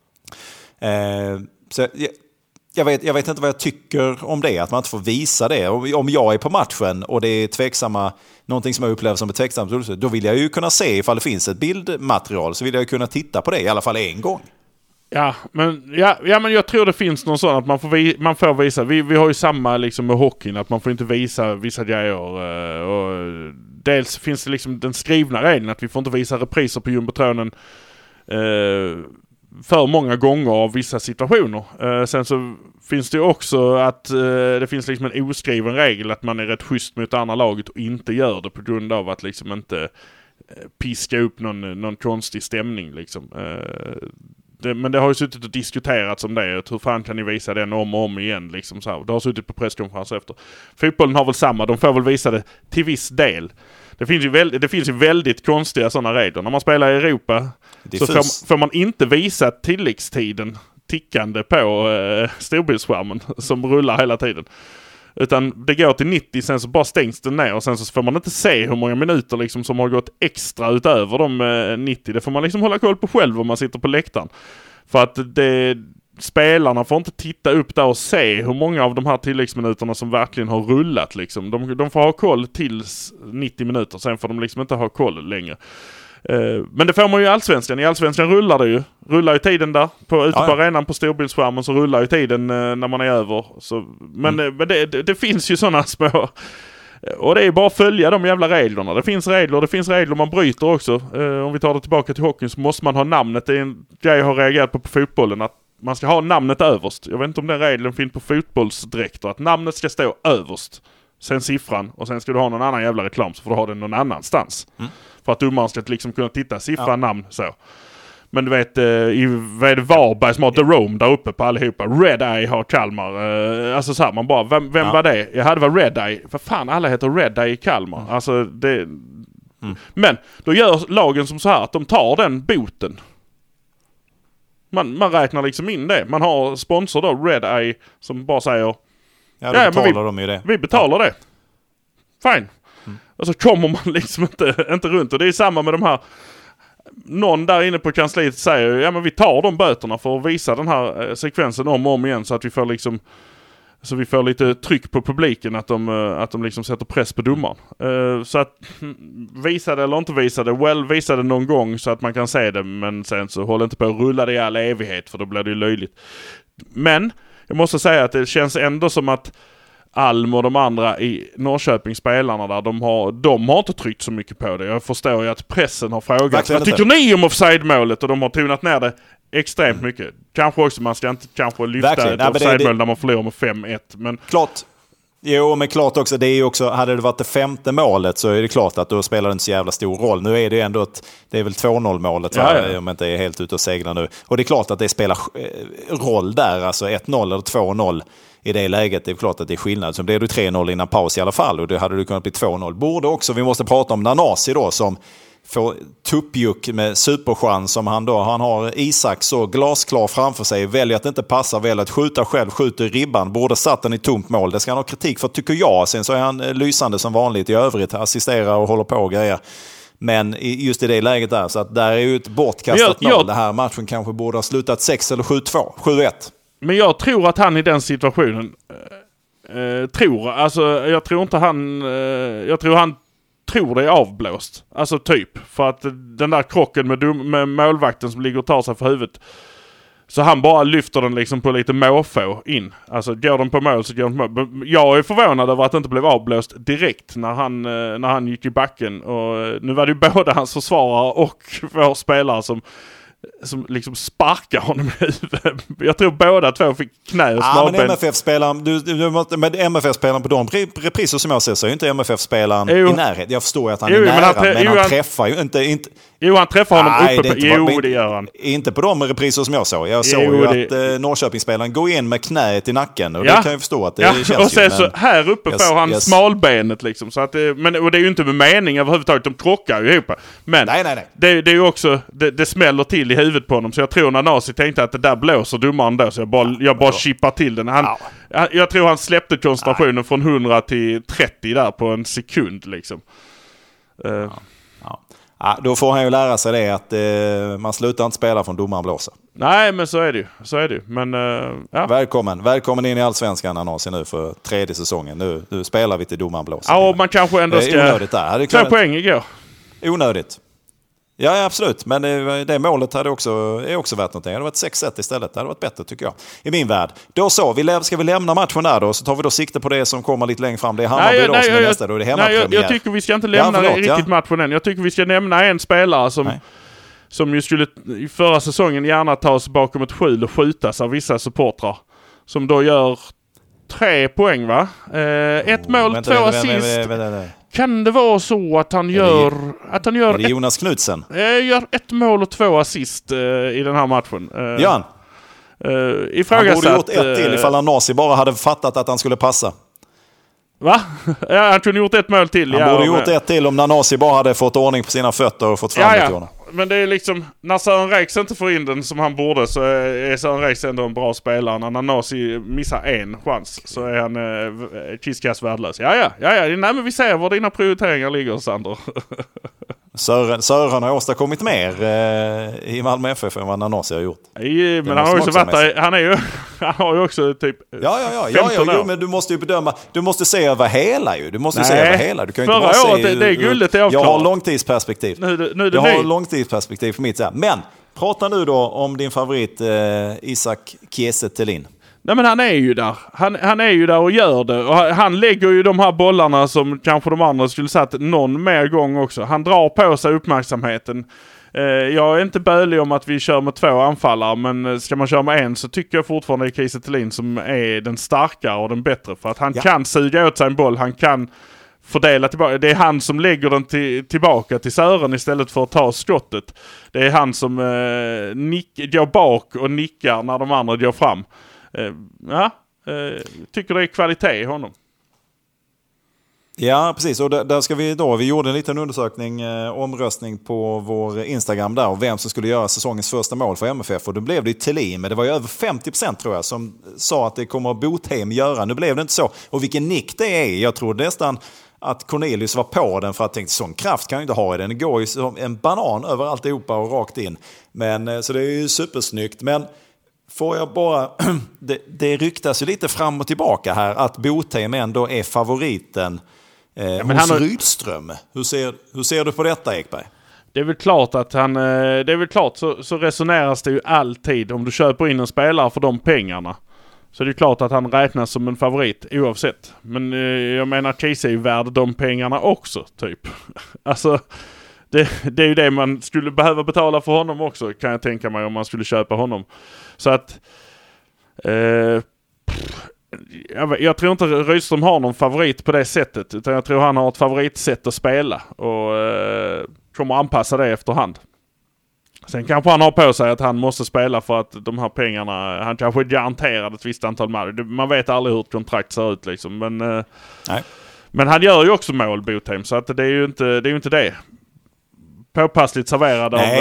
Så jag vet inte vad jag tycker om det, att man inte får visa det. Om jag är på matchen och det är tveksamma, någonting som jag upplever som ett tveksamt, då vill jag ju kunna se ifall det finns ett bildmaterial, så vill jag kunna titta på det i alla fall en gång. Ja, men jag tror det finns någon sån att man får visa. Vi har ju samma liksom med hockeyn, att man får inte visa vissa grejer. Och dels finns det liksom den skrivna regeln att vi får inte visa repriser på jumbotronen för många gånger av vissa situationer. Sen så finns det ju också att det finns liksom en oskriven regel att man är rätt schysst mot andra laget och inte gör det på grund av att liksom inte piska upp någon konstig stämning liksom. Men det har ju suttit och diskuterats om det. Hur fan kan ni visa den om och om igen liksom så här. Det har suttit på presskonferens efter. Fotbollen har väl samma. De får väl visa det till viss del. Det finns ju väldigt konstiga sådana regler. När man spelar i Europa så får man inte visa tilläggstiden tickande på storbildsskärmen som rullar hela tiden. Utan det går till 90, sen så bara stängs den ner och sen så får man inte se hur många minuter liksom som har gått extra utöver de 90. Det får man liksom hålla koll på själv om man sitter på läktaren. För att spelarna får inte titta upp där och se hur många av de här tilläggsminuterna som verkligen har rullat liksom. De får ha koll tills 90 minuter, sen får de liksom inte ha koll längre. Men det får man ju i Allsvenskan. I Allsvenskan rullar ju tiden där ute på arenan på storbildsskärmen, så rullar ju tiden när man är över så, men det finns ju sådana små, och det är bara att följa de jävla reglerna. Det finns regler man bryter också. Om vi tar det tillbaka till hockeyn så måste man ha namnet. Det är en grej jag har reagerat på fotbollen, att man ska ha namnet överst. Jag vet inte om den regeln finns på fotbollsdräkter, att namnet ska stå överst, sen siffran, och sen ska du ha någon annan jävla reklam så får du ha den någon annanstans. För att domaren ska liksom kunna titta siffra, namn, så. Men du vet, vad är det, Varberg som har The Rome där uppe på allihopa. Red Eye har Kalmar. Alltså så här, man bara, vem var det? Jag hade var Red Eye. För fan, alla heter Red Eye i Kalmar. Alltså det... Men då gör lagen som så här att de tar den boten. Man räknar liksom in det. Man har sponsor då, Red Eye, som bara säger... Ja, då betalar de ju det. Vi betalar det. Fine. Och så kommer man liksom inte runt. Och det är samma med de här... Någon där inne på kansliet säger, ja men vi tar de böterna för att visa den här sekvensen om och om igen, så att vi får liksom, så vi får lite tryck på publiken, att de liksom sätter press på domaren. Så att visa det eller inte visa det, visa det någon gång så att man kan se det, men sen så håll inte på att rulla det i all evighet, för då blir det ju löjligt. Men jag måste säga att det känns ändå som att Alm och de andra i Norrköping, spelarna där, de har inte tryckt så mycket på det. Jag förstår ju att pressen har frågat, vad tycker ni om offside-målet? Och de har tonat ner det extremt mycket. Kanske också, man ska inte kanske lyfta ett offside-mål där man förlorar med 5-1. Men... Klart. Jo, men klart också, det är ju också, hade det varit det 5:e målet så är det klart att då spelar det inte så jävla stor roll. Nu är det ju ändå det är väl 2-0 målet, om jag inte är helt ute och seglar nu. Och det är klart att det spelar roll där, alltså 1-0 eller 2-0. I det läget är det klart att det är skillnad. Så blev det 3-0 innan paus i alla fall, och det hade du kunnat bli 2-0. Borde också, vi måste prata om Nanasi då, som får tuppjuck med superchans som han har Isak så glasklar framför sig, väljer att inte passa, väljer att skjuta själv, skjuter i ribban, borde satt den i tomt mål. Det ska han ha kritik för, tycker jag. Sen så är han lysande som vanligt i övrigt, assisterar och håller på och grejer. Men just i det läget där, så att där är ju ett bortkastat mål. Den här matchen kanske borde ha slutat 6 eller 7-1. Men jag tror att han i den situationen jag tror han tror det är avblåst. Alltså typ. För att den där krocken med målvakten som ligger och tar sig för huvudet. Så han bara lyfter den liksom på lite måfå in. Alltså går den på mål så går den på mål. Jag är förvånad över att det inte blev avblåst direkt när han gick i backen. Och nu var det ju både hans försvarare och vår spelare som liksom sparkar honom i huvudet. Jag tror båda två fick knä och smalben. Men MFF-spelaren på de repriser som jag ser så är ju inte MFF-spelaren i närhet. Jag förstår att han är nära, men han träffar ju inte... Jo, han träffar honom uppe på... det gör han. Inte på de repriser som jag såg. Jag såg ju att Norrköpingsspelaren går in med knät i nacken. Och det kan jag förstå att det känns och sen så här uppe får han smalbenet liksom. Så att och det är ju inte med mening överhuvudtaget. De krockar ju ihop. Men nej. Det är ju också... Det smäller till i huvudet på honom. Så jag tror när Nasi tänkte att det där blåser domaren då. Så jag bara chippar till den. Jag tror han släppte koncentrationen från 100 till 30 där på en sekund liksom. Ja, då får han ju lära sig det att man slutar inte spela från domaren blåser. Nej, men så är det ju. Men, ja. Välkommen in i Allsvenskan, Nanasi, nu för 3:e säsongen. Nu spelar vi till domaren blåser. Ja, och man kanske ändå ska... Onödigt där. 2 poäng igår. Onödigt. Ja, absolut. Men det målet är också värt någonting. Det hade varit 6-1 istället. Det hade varit bättre, tycker jag. I min värld. Då så, ska vi lämna matchen där då? Så tar vi då sikte på det som kommer lite längre fram. Det är Hammarby då som är nästa. Då är det hemmapremiär. Jag tycker vi ska inte lämna riktigt matchen än. Jag tycker vi ska nämna en spelare som ju skulle i förra säsongen gärna tas bakom ett skjul och skjutas av vissa supportrar. Som då gör 3 poäng, va? 1 mål, 2 assist. kan det vara så att han gör... Är det Jonas Knudsen? Gör 1 mål och 2 assist i den här matchen. Jan? Han borde gjort 1 till ifall Nanasi bara hade fattat att han skulle passa. Va? Ja, han kunde gjort 1 mål till. Han borde gjort 1 till om Nanasi bara hade fått ordning på sina fötter och fått fram det. Men det är liksom, när Sören Rex inte får in den som han borde, så är Sören Rex ändå en bra spelare. När Nanasi missar 1 chans så är han kiskas värdelös. Ja. Nej, men vi ser var dina prioriteringar ligger, Sander. Sören har åstadkommit mer i Malmö FF än vad Nanasi har gjort. Men han har också varit där, han har ju också typ 15 år. Men du måste ju bedöma, du måste se över hela ju. Du måste se över hela. Du kan ju inte bara se det är guldet är jag har långtidsperspektiv. Jag har långtidsperspektiv för mitt sätt. Men prata nu då om din favorit Isak Kiese Thelin. Nej, men han är ju där. Han är ju där och gör det. Och han lägger ju de här bollarna som kanske de andra skulle satt någon mer gång också. Han drar på sig uppmärksamheten. Jag är inte bölig om att vi kör med 2 anfallare, men ska man köra med 1 så tycker jag fortfarande det är Kiese Thelin som är den starkare och den bättre. För att han kan suga åt sig en boll. Han kan fördela tillbaka. Det är han som lägger den tillbaka till Sören istället för att ta skottet. Det är han som går bak och nickar när de andra går fram. Tycker det är kvalitet i honom. Ja, precis. Och där ska vi gjorde en liten undersökning, omröstning på vår Instagram där, och vem som skulle göra säsongens första mål för MFF. Och då blev det Thelin, men det var ju över 50% tror jag som sa att det kommer Botheim göra. Nu blev det inte så. Och vilken nick det är. Jag tror nästan att Cornelius var på den, för att tänkte sån kraft kan ju inte ha i den. Det går ju som en banan över alltihopa och rakt in. Men, så det är ju supersnyggt. Men får jag bara... det ryktas ju lite fram och tillbaka här att Botheim ändå är favoriten hos Rydström. Hur ser du på detta, Ekberg? Det är väl klart att så resoneras det ju alltid. Om du köper in en spelare för de pengarna, så det är klart att han räknas som en favorit oavsett. Men jag menar, Kiese är ju värd de pengarna också, typ. Alltså, det är ju det man skulle behöva betala för honom också, kan jag tänka mig, om man skulle köpa honom. Så att... jag tror inte Rydström har någon favorit på det sättet, utan jag tror han har ett favoritsätt att spela och kommer anpassa det efterhand. Sen kanske han har på sig att han måste spela för att de här pengarna, han kanske är garanterad ett visst antal mål. Man vet aldrig hur ett kontrakt ser ut liksom, men han gör ju också mål, Botheim, så att det är ju inte det. Påpassligt serverad av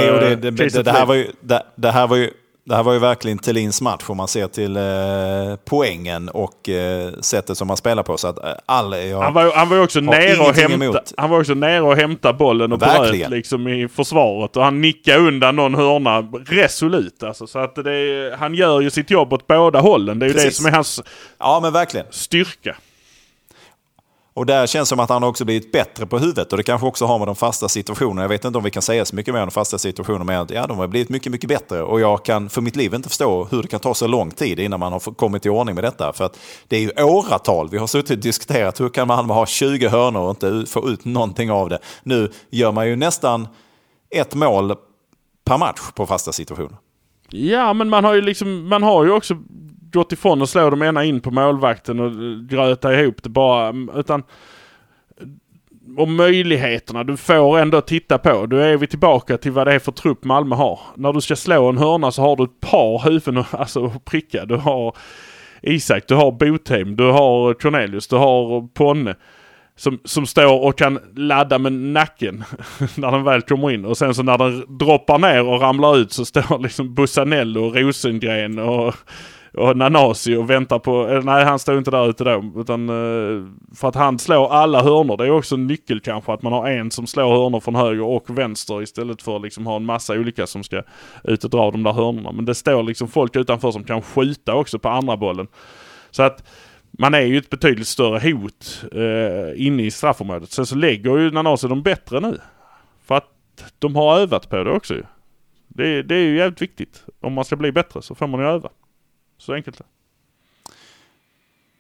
det här var ju verkligen Thelins match, om man ser till poängen och sättet som han spelar på. Så att han var ju också nere och hämta bollen och bröt liksom i försvaret. Och han nickade undan någon hörna resolut. Alltså, så att han gör ju sitt jobb åt båda hållen. Det är ju det som är hans styrka. Och där känns det som att han också blivit bättre på huvudet. Och det kanske också har med de fasta situationerna. Jag vet inte om vi kan säga så mycket mer om de fasta situationerna. Men de har blivit mycket, mycket bättre. Och jag kan för mitt liv inte förstå hur det kan ta så lång tid innan man har kommit i ordning med detta. För att det är ju åratal. Vi har suttit och diskuterat hur kan man ha 20 hörnor och inte få ut någonting av det. Nu gör man ju nästan 1 mål per match på fasta situationer. Ja, men man har ju också gått ifrån och slå dem ena in på målvakten och gröta ihop det bara, utan och möjligheterna du får ändå titta på. Då är vi tillbaka till vad det är för trupp Malmö har. När du ska slå en hörna så har du ett par huvuden alltså pricka. Du har Isak, du har Botheim, du har Cornelius, du har Ponne som står och kan ladda med nacken när den väl kommer in. Och sen så när den droppar ner och ramlar ut så står liksom Bussanello och Rosengren och Nanasi och väntar på... Nej, han står inte där ute då. Utan för att han slår alla hörnor. Det är också en nyckel kanske att man har en som slår hörnor från höger och vänster istället för liksom ha en massa olika som ska ut och dra de där hörnorna. Men det står liksom folk utanför som kan skjuta också på andra bollen. Så att man är ju ett betydligt större hot inne i straffområdet. Sen så lägger ju Nanasi de bättre nu. För att de har övat på det också ju. Det är ju jävligt viktigt. Om man ska bli bättre så får man ju öva. Så enkelt.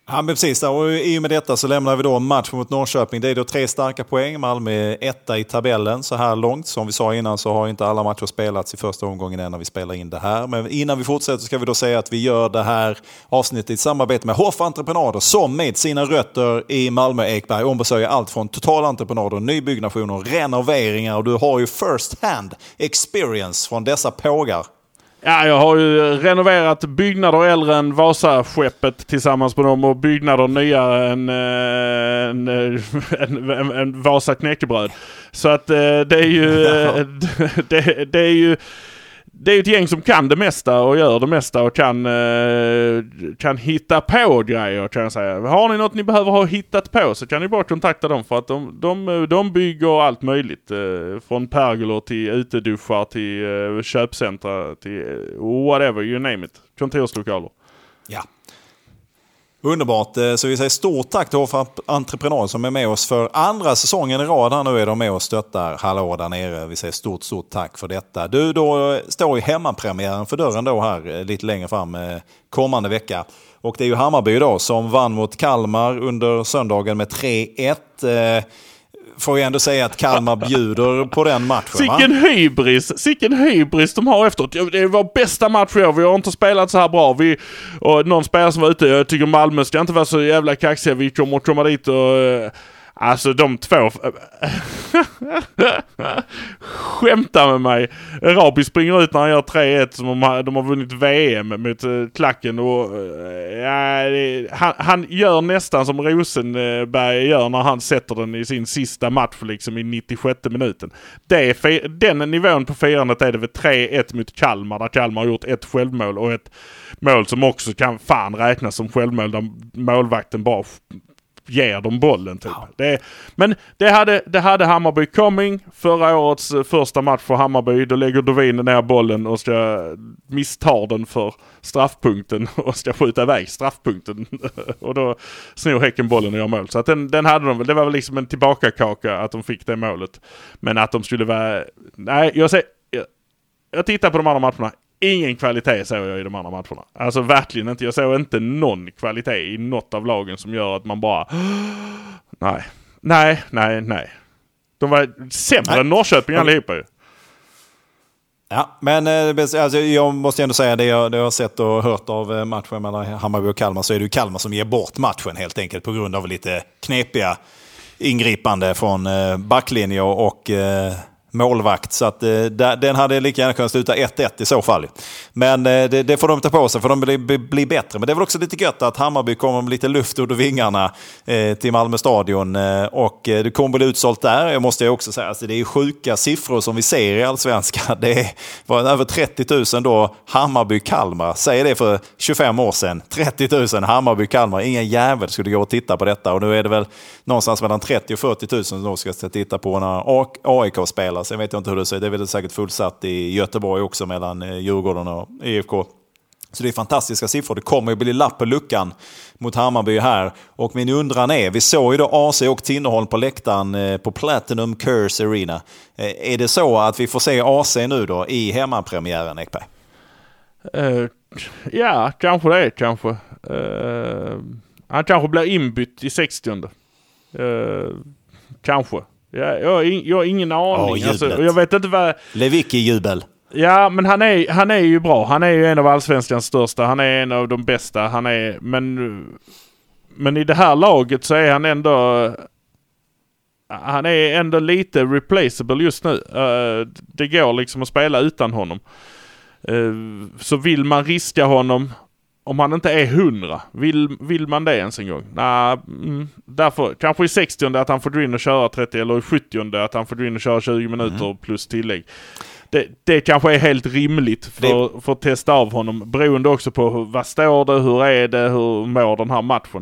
Ja, men precis. Och i och med detta så lämnar vi då en match mot Norrköping. Det är då 3 starka poäng. Malmö är 1 i tabellen så här långt. Som vi sa innan så har inte alla matcher spelats i första omgången än när vi spelar in det här. Men innan vi fortsätter ska vi då säga att vi gör det här avsnittet i samarbete med Hoff Entreprenader som med sina rötter i Malmö Ekberg ombesörjer allt från totalentreprenader, nybyggnationer, renoveringar och du har ju first hand experience från dessa pågar. Ja, jag har ju renoverat byggnader äldre än Vasaskeppet tillsammans med dem och byggnader nyare än Vasa knäckebröd. Så att det är ju det är ju ett gäng som kan det mesta och gör det mesta och kan hitta på grejer, kan jag säga. Har ni något ni behöver ha hittat på så kan ni bara kontakta dem för att de bygger allt möjligt. Från pergolor till uteduschar till köpcentra till whatever, you name it. Kontorslokaler. Ja. Underbart, så vi säger stort tack till vår entreprenad som är med oss för andra säsongen i rad. Här nu är de med och stöttar Hallå där nere. Vi säger stort tack för detta. Du då står ju hemmapremiären för dörren då här lite längre fram kommande vecka. Och det är ju Hammarby då som vann mot Kalmar under söndagen med 3-1. Får jag ändå säga att Kalmar bjuder på den matchen. Sicken hybris de har efteråt. Det var bästa match i år. Vi har inte spelat så här bra. Och någon spelare som var ute, jag tycker Malmö ska inte vara så jävla kaxiga. Vi kommer komma dit och... Alltså de två... Skämta med mig. Rabi springer ut när han gör 3-1 som om de har vunnit VM mot klacken. Och, han gör nästan som Rosenberg gör när han sätter den i sin sista match liksom i 96 minuten. Den nivån på firandet är det väl 3-1 mot Kalmar där Kalmar har gjort ett självmål och ett mål som också kan fan räknas som självmål där målvakten bara ger dem bollen typ. Ja. Men det hade Hammarby coming. Förra årets första match för Hammarby, då lägger Dovin ner bollen och ska misstar den för straffpunkten och ska skjuta iväg straffpunkten och då snor Häcken bollen och gör mål. Så att den hade de väl, det var väl liksom en tillbakakaka att de fick det målet. Men att de skulle vara... Nej, jag tittar på de andra matcherna. Ingen kvalitet såg jag i de andra matcherna. Alltså verkligen inte. Jag såg inte någon kvalitet i något av lagen som gör att man bara... Nej. De var sämre än Norrköping allihopa ju. Ja, men alltså, jag måste ändå säga det jag har sett och hört av matchen mellan Hammarby och Kalmar, så är det ju Kalmar som ger bort matchen helt enkelt på grund av lite knepiga ingripande från backlinje och målvakt. Så att den hade lika gärna kunnat sluta 1-1 i så fall. Men det får de ta på sig för de blir bättre. Men det är väl också lite gött att Hammarby kommer med lite luft under vingarna till Malmö stadion. Och det kommer bli utsålt där. Jag måste också säga att alltså, det är sjuka siffror som vi ser i Allsvenskan. Det var över 30 000 då Hammarby-Kalmar. Säger det för 25 år sedan. 30 000 Hammarby-Kalmar. Ingen jävel skulle gå och titta på detta. Och nu är det väl någonstans mellan 30 och 40 000 som ska titta på när AIK spelar. Sen vet jag inte hur det ser. Det är väl säkert fullsatt i Göteborg också mellan Djurgården och IFK. Så det är fantastiska siffror. Det kommer ju bli lapp på luckan mot Hammarby här. Och min undran är, vi såg ju då AC och Tinnerholm på läktaren på Platinum Curse Arena. Är det så att vi får se AC nu då i hemmapremiären, Ekberg? Ja, kanske det. Kanske. Han kanske blir inbytt i 60:e. Kanske. Jag har ingen aning. Alltså, jag vet inte vad... Lewicki-jubel. Ja, men han är ju bra. Han är ju en av Allsvenskans största. Han är en av de bästa. Men i det här laget så är han är ändå lite replaceable just nu. Det går liksom att spela utan honom. Så vill man riska honom om han inte är 100, vill man det ens en gång? Därför kanske i 60:e att han får gå in och köra 30 eller i 70:e att han får gå in och köra 20 minuter plus tillägg. Det kanske är helt rimligt för att testa av honom. Beroende också på vad står det, hur är det, hur mår den här matchen.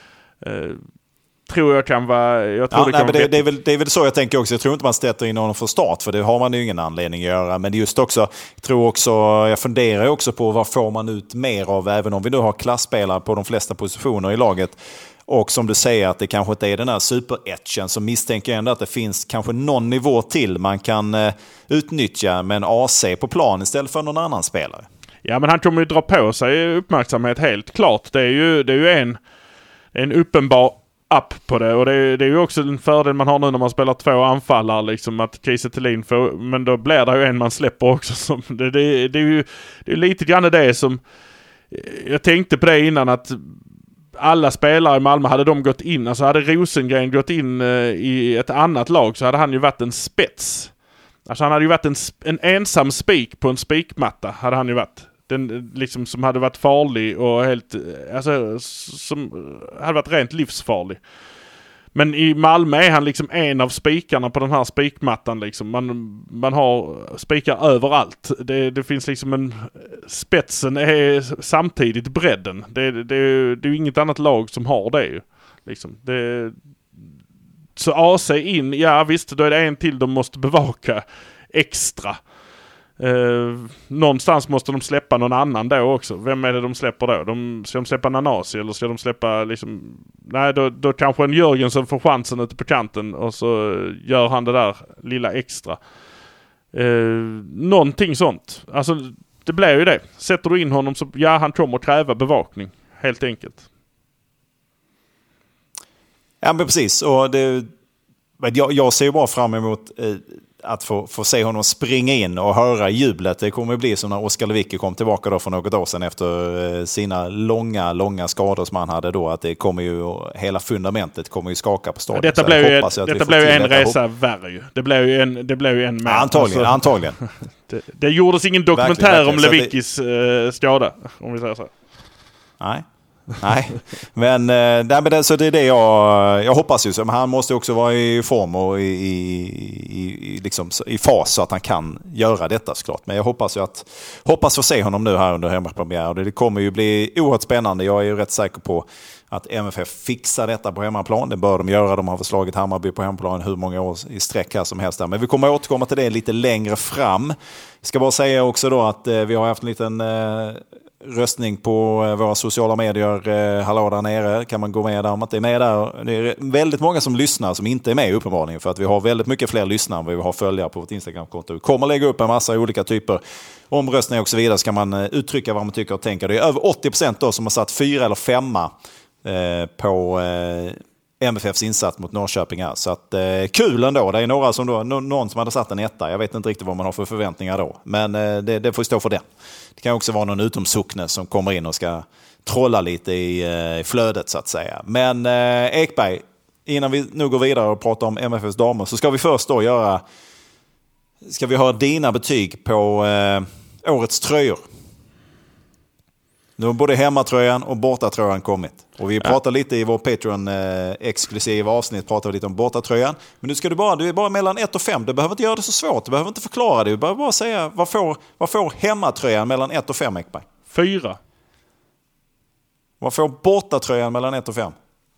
Tror jag kan vara... det är väl så jag tänker också. Jag tror inte man sätter in honom för start, för det har man ju ingen anledning att göra. Men just också, jag funderar också på vad får man ut mer av, även om vi nu har klassspelare på de flesta positioner i laget. Och som du säger att det kanske inte är den här super-etchen, så misstänker jag ändå att det finns kanske någon nivå till man kan utnyttja med en AC på plan istället för någon annan spelare. Ja, men han kommer ju dra på sig uppmärksamhet helt klart. Det är ju en uppenbar app på det, och det är ju också en fördel man har nu när man spelar 2 anfallare liksom, att Kiese Thelin får, men då blir det ju en man släpper också som, det är ju lite grann det som jag tänkte på det innan, att alla spelare i Malmö, hade de gått in, alltså hade Rosengren gått in i ett annat lag, så hade han ju varit en spets. Alltså han hade ju varit en ensam spik på en spikmatta, hade han ju varit. Den liksom som hade varit farlig och helt, alltså som hade varit rent livsfarlig. Men i Malmö är han liksom en av spikarna på den här spikmattan liksom. Man har spikar överallt. Det finns liksom spetsen är samtidigt bredden. Det är ju inget annat lag som har det ju. Liksom. Så AC in, ja visst, då är det en till de måste bevaka extra. Någonstans måste de släppa någon annan då också. Vem är det de släpper då? Ska de släppa Nanasi eller ska de släppa liksom... Nej, då kanske en Jörgensen får chansen ute på kanten och så gör han det där lilla extra. Någonting sånt. Alltså det blir ju det. Sätter du in honom så ja, han kommer kräva bevakning. Helt enkelt. Ja men precis. Och jag ser ju bara fram emot att få se honom springa in och höra jublet. Det kommer att bli som när Oskar Lewicki kom tillbaka då för något år sedan efter sina långa skador som han hade då. Att det kommer ju, hela fundamentet kommer ju skaka på stadion. Detta blev ju en resa värre ju. Det blev ju en mer. Antagligen. Det gjordes ingen dokumentär om Lewickis skada, om vi säger så. Nej, men så det är det jag hoppas ju. Men han måste också vara i form och liksom, i fas så att han kan göra detta såklart. Men jag hoppas få se honom nu här under hemmapremiär. Och det kommer ju bli oerhört spännande. Jag är ju rätt säker på att MFF fixar detta på hemmaplan. Det bör de göra. De har förslagit Hammarby på hemmaplan hur många år i sträck här som helst. Där. Men vi kommer återkomma till det lite längre fram. Jag ska bara säga också då att vi har haft en liten röstning på våra sociala medier. Hallå där nere, kan man gå med där om att det är med där. Det är väldigt många som lyssnar som inte är med uppenbarligen, för att vi har väldigt mycket fler lyssnare än vi har följare på vårt Instagramkonto. Vi kommer lägga upp en massa olika typer omröstningar och så vidare, så kan man uttrycka vad man tycker och tänker. Det är över 80% då som har satt 4 eller 5 på MFFs insats mot Norrköping här. Så att kul ändå. Det är några som då, någon som hade satt en 1. Jag vet inte riktigt vad man har för förväntningar då. Men det får stå för det. Det kan också vara någon utomsockne som kommer in och ska trolla lite i flödet så att säga. Men Ekberg, innan vi nu går vidare och pratar om MFFs damer, så ska vi först då ska vi ha dina betyg på årets tröjor. Nu har både hemmatröjan och bortatröjan kommit. Och vi pratar lite i vår Patreon-exklusiva avsnitt, pratar lite om bortatröjan. Men nu ska du är bara mellan 1 och 5. Du behöver inte göra det så svårt. Du behöver inte förklara det. Du behöver bara säga vad får hemmatröjan mellan 1 och 5, Ekberg? 4. Vad får bortatröjan mellan 1 och 5?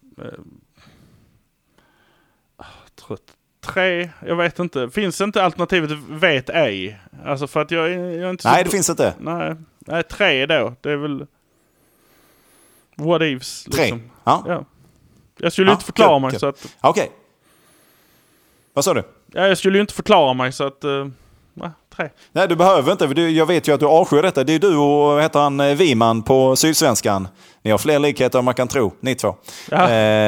3, jag vet inte. Finns inte alternativet vet ej? Alltså för att jag är inte så... Nej, det finns inte. Nej, 3 då. Det är väl... What ifs. Liksom. 3? Ja. Jag skulle inte förklara mig så att... Okej. Vad sa du? Ja, jag skulle ju inte förklara mig så att... 3. Nej, du behöver inte. Jag vet ju att du avskyr detta. Det är du och heter han Wiman på Sydsvenskan. Ni har fler likheter än man kan tro, ni två. Ja.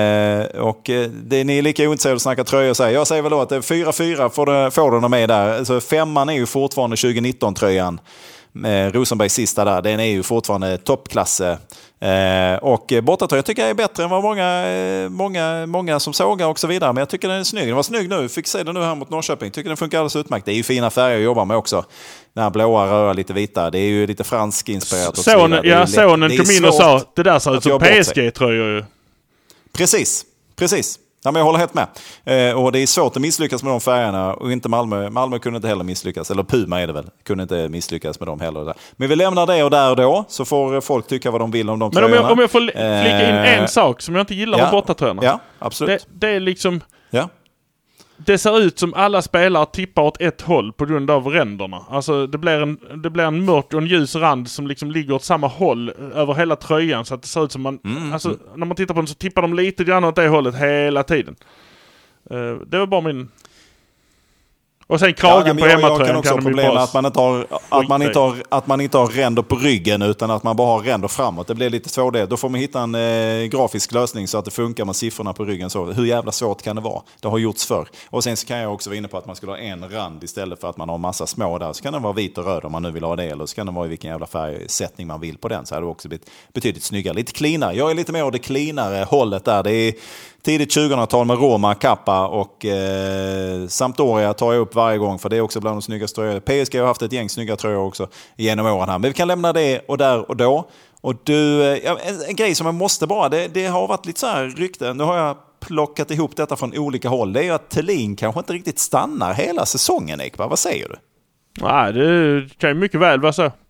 Ni är lika ointresserade att snacka tröjor. Jag säger väl då att 4-4 får du med där. Alltså, 5:an är ju fortfarande 2019-tröjan. Rosenbergs sista där, den är ju fortfarande toppklasse. Och bortatröja tycker jag är bättre än vad många som sågar och så vidare. Men jag tycker den är snygg. Den var snygg nu, fick se den nu här mot Norrköping. Tycker den funkar alldeles utmärkt. Det är ju fina färger att jobba med också. Den här blåa, röda, lite vita. Det är ju lite fransk inspirerat. Sonen kom in och sa det där ser ut som PSG-tröjor ju. Precis. Ja, men jag håller helt med. Och det är svårt att misslyckas med de färgerna. Och inte Malmö. Malmö kunde inte heller misslyckas. Eller Puma är det väl. Kunde inte misslyckas med dem heller. Men vi lämnar det och där och då. Så får folk tycka vad de vill om de tröjorna. Men om jag får flika in en sak som jag inte gillar med bortatröjorna. Ja, absolut. Det är liksom... Ja. Det ser ut som alla spelare tippar åt ett håll på grund av ränderna. Alltså det blir en mörk och en ljus rand som liksom ligger åt samma håll över hela tröjan, så att det ser ut som man... Alltså när man tittar på den så tippar de lite grann åt det hållet hela tiden. Det var bara min... Och sen kragen på hemmatröjan. Jag kan också ha problem med att man inte har ränder på ryggen utan att man bara har ränder framåt. Det blir lite svårt. Då får man hitta en grafisk lösning så att det funkar med siffrorna på ryggen. Så hur jävla svårt kan det vara? Det har gjorts förr. Och sen så kan jag också vara inne på att man skulle ha en rand istället för att man har massa små där. Så kan den vara vit och röd om man nu vill ha det. Eller så kan den vara i vilken jävla färgsättning man vill på den. Så hade det också blivit betydligt snyggare. Lite cleanare. Jag är lite mer av det cleanare hållet där. Det är tidigt 2000-tal med Roma, Kappa och Sampdoria tar jag upp varje gång för det är också bland de snyggaste tröjor. PSG har haft ett gäng snygga tröjor också genom åren här. Men vi kan lämna det och där och då. Och du, en grej som jag måste bara, det har varit lite så här rykten. Nu har jag plockat ihop detta från olika håll. Det är ju att Thelin kanske inte riktigt stannar hela säsongen, Ekberg. Vad säger du? Nej, det kan ju mycket väl vara så.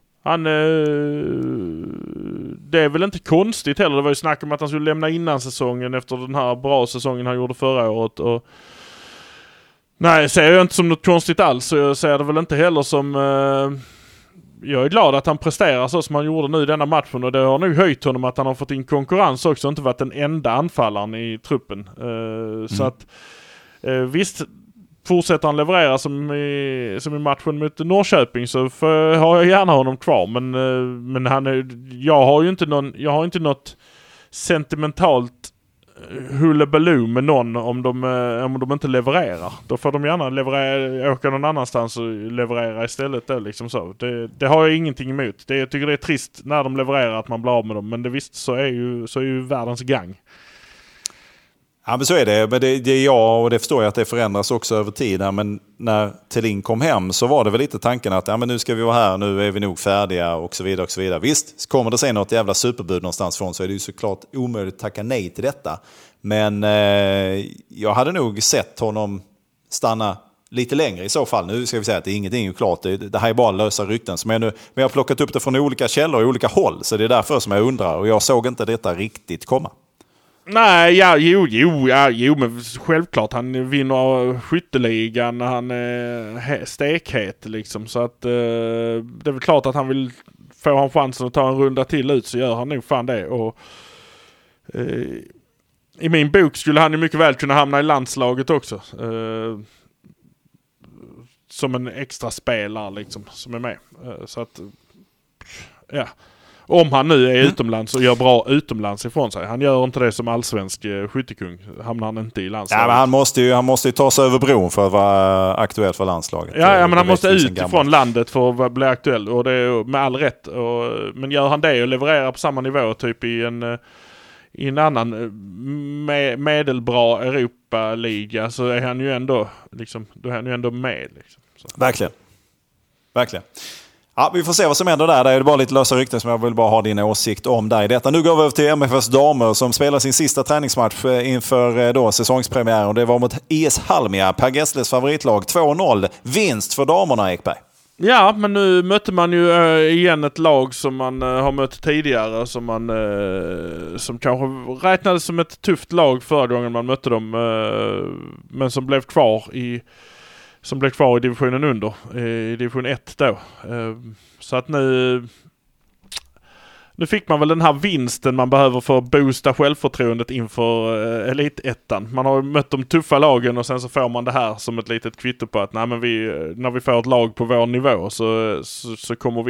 Det är väl inte konstigt heller. Det var ju snack om att han skulle lämna innan säsongen efter den här bra säsongen han gjorde förra året. Och nej, ser jag inte som något konstigt alls. Så jag ser det väl inte heller som... Jag är glad att han presterar så som han gjorde nu i denna matchen. Och det har nog höjt honom att han har fått in konkurrens också. Inte varit den enda anfallaren i truppen. Så att visst... Fortsätter han leverera som i matchen mot Norrköping så har jag gärna honom kvar. Men jag har inte något sentimentalt hullabaloo med någon om de inte levererar. Då får de gärna åka någon annanstans och leverera istället. Då, liksom så. Det har jag ingenting emot. Jag tycker det är trist när de levererar att man blir av med dem. Men det visst så är ju världens gang. Ja, men så är det. Men det är jag och det förstår jag att det förändras också över tid. Här. Men när Thelin kom hem så var det väl lite tanken att men nu ska vi vara här, nu är vi nog färdiga och så vidare och så vidare. Visst, kommer det sen något jävla superbud någonstans från så är det ju såklart omöjligt att tacka nej till detta. Men jag hade nog sett honom stanna lite längre i så fall. Nu ska vi säga att ingenting är klart. Det här är bara lösa rykten. Men jag har plockat upp det från olika källor och olika håll. Så det är därför som jag undrar. Och jag såg inte detta riktigt komma. Nej, jo, men självklart han vinner skytteligan, han är stekhet liksom, så att det är väl klart att han vill få han chansen att ta en runda till ut så gör han nog fan det och i min bok skulle han ju mycket väl kunna hamna i landslaget också som en extra spelare liksom som är med så att ja. Om han nu är utomlands och gör bra utomlands ifrån sig. Han gör inte det som allsvensk skyttekung. Hamnar han inte i landslaget. Ja, men han måste ju ta sig över bron för att vara aktuell för landslaget. Ja, men han måste ut från landet för att bli aktuell. Och det är med all rätt. Men gör han det och levererar på samma nivå typ i en annan medelbra Europa-liga så är han ju ändå liksom, då är han ju ändå med. Liksom. Verkligen. Ja, vi får se vad som händer där. Det är bara lite lösa rykten som jag vill bara ha din åsikt om där i detta. Nu går vi över till MFFs damer som spelar sin sista träningsmatch inför då säsongspremiären. Och det var mot IS Halmia, Per Gessles favoritlag. 2-0. Vinst för damerna, Ekberg. Ja, men nu mötte man ju igen ett lag som man har mött tidigare. Som kanske räknades som ett tufft lag förra gången man mötte dem. Men som blev kvar i divisionen under, i division 1 då. Så att nu fick man väl den här vinsten man behöver för att boosta självförtroendet inför elitettan. Man har mött de tuffa lagen och sen så får man det här som ett litet kvitto på att när vi får ett lag på vår nivå så kommer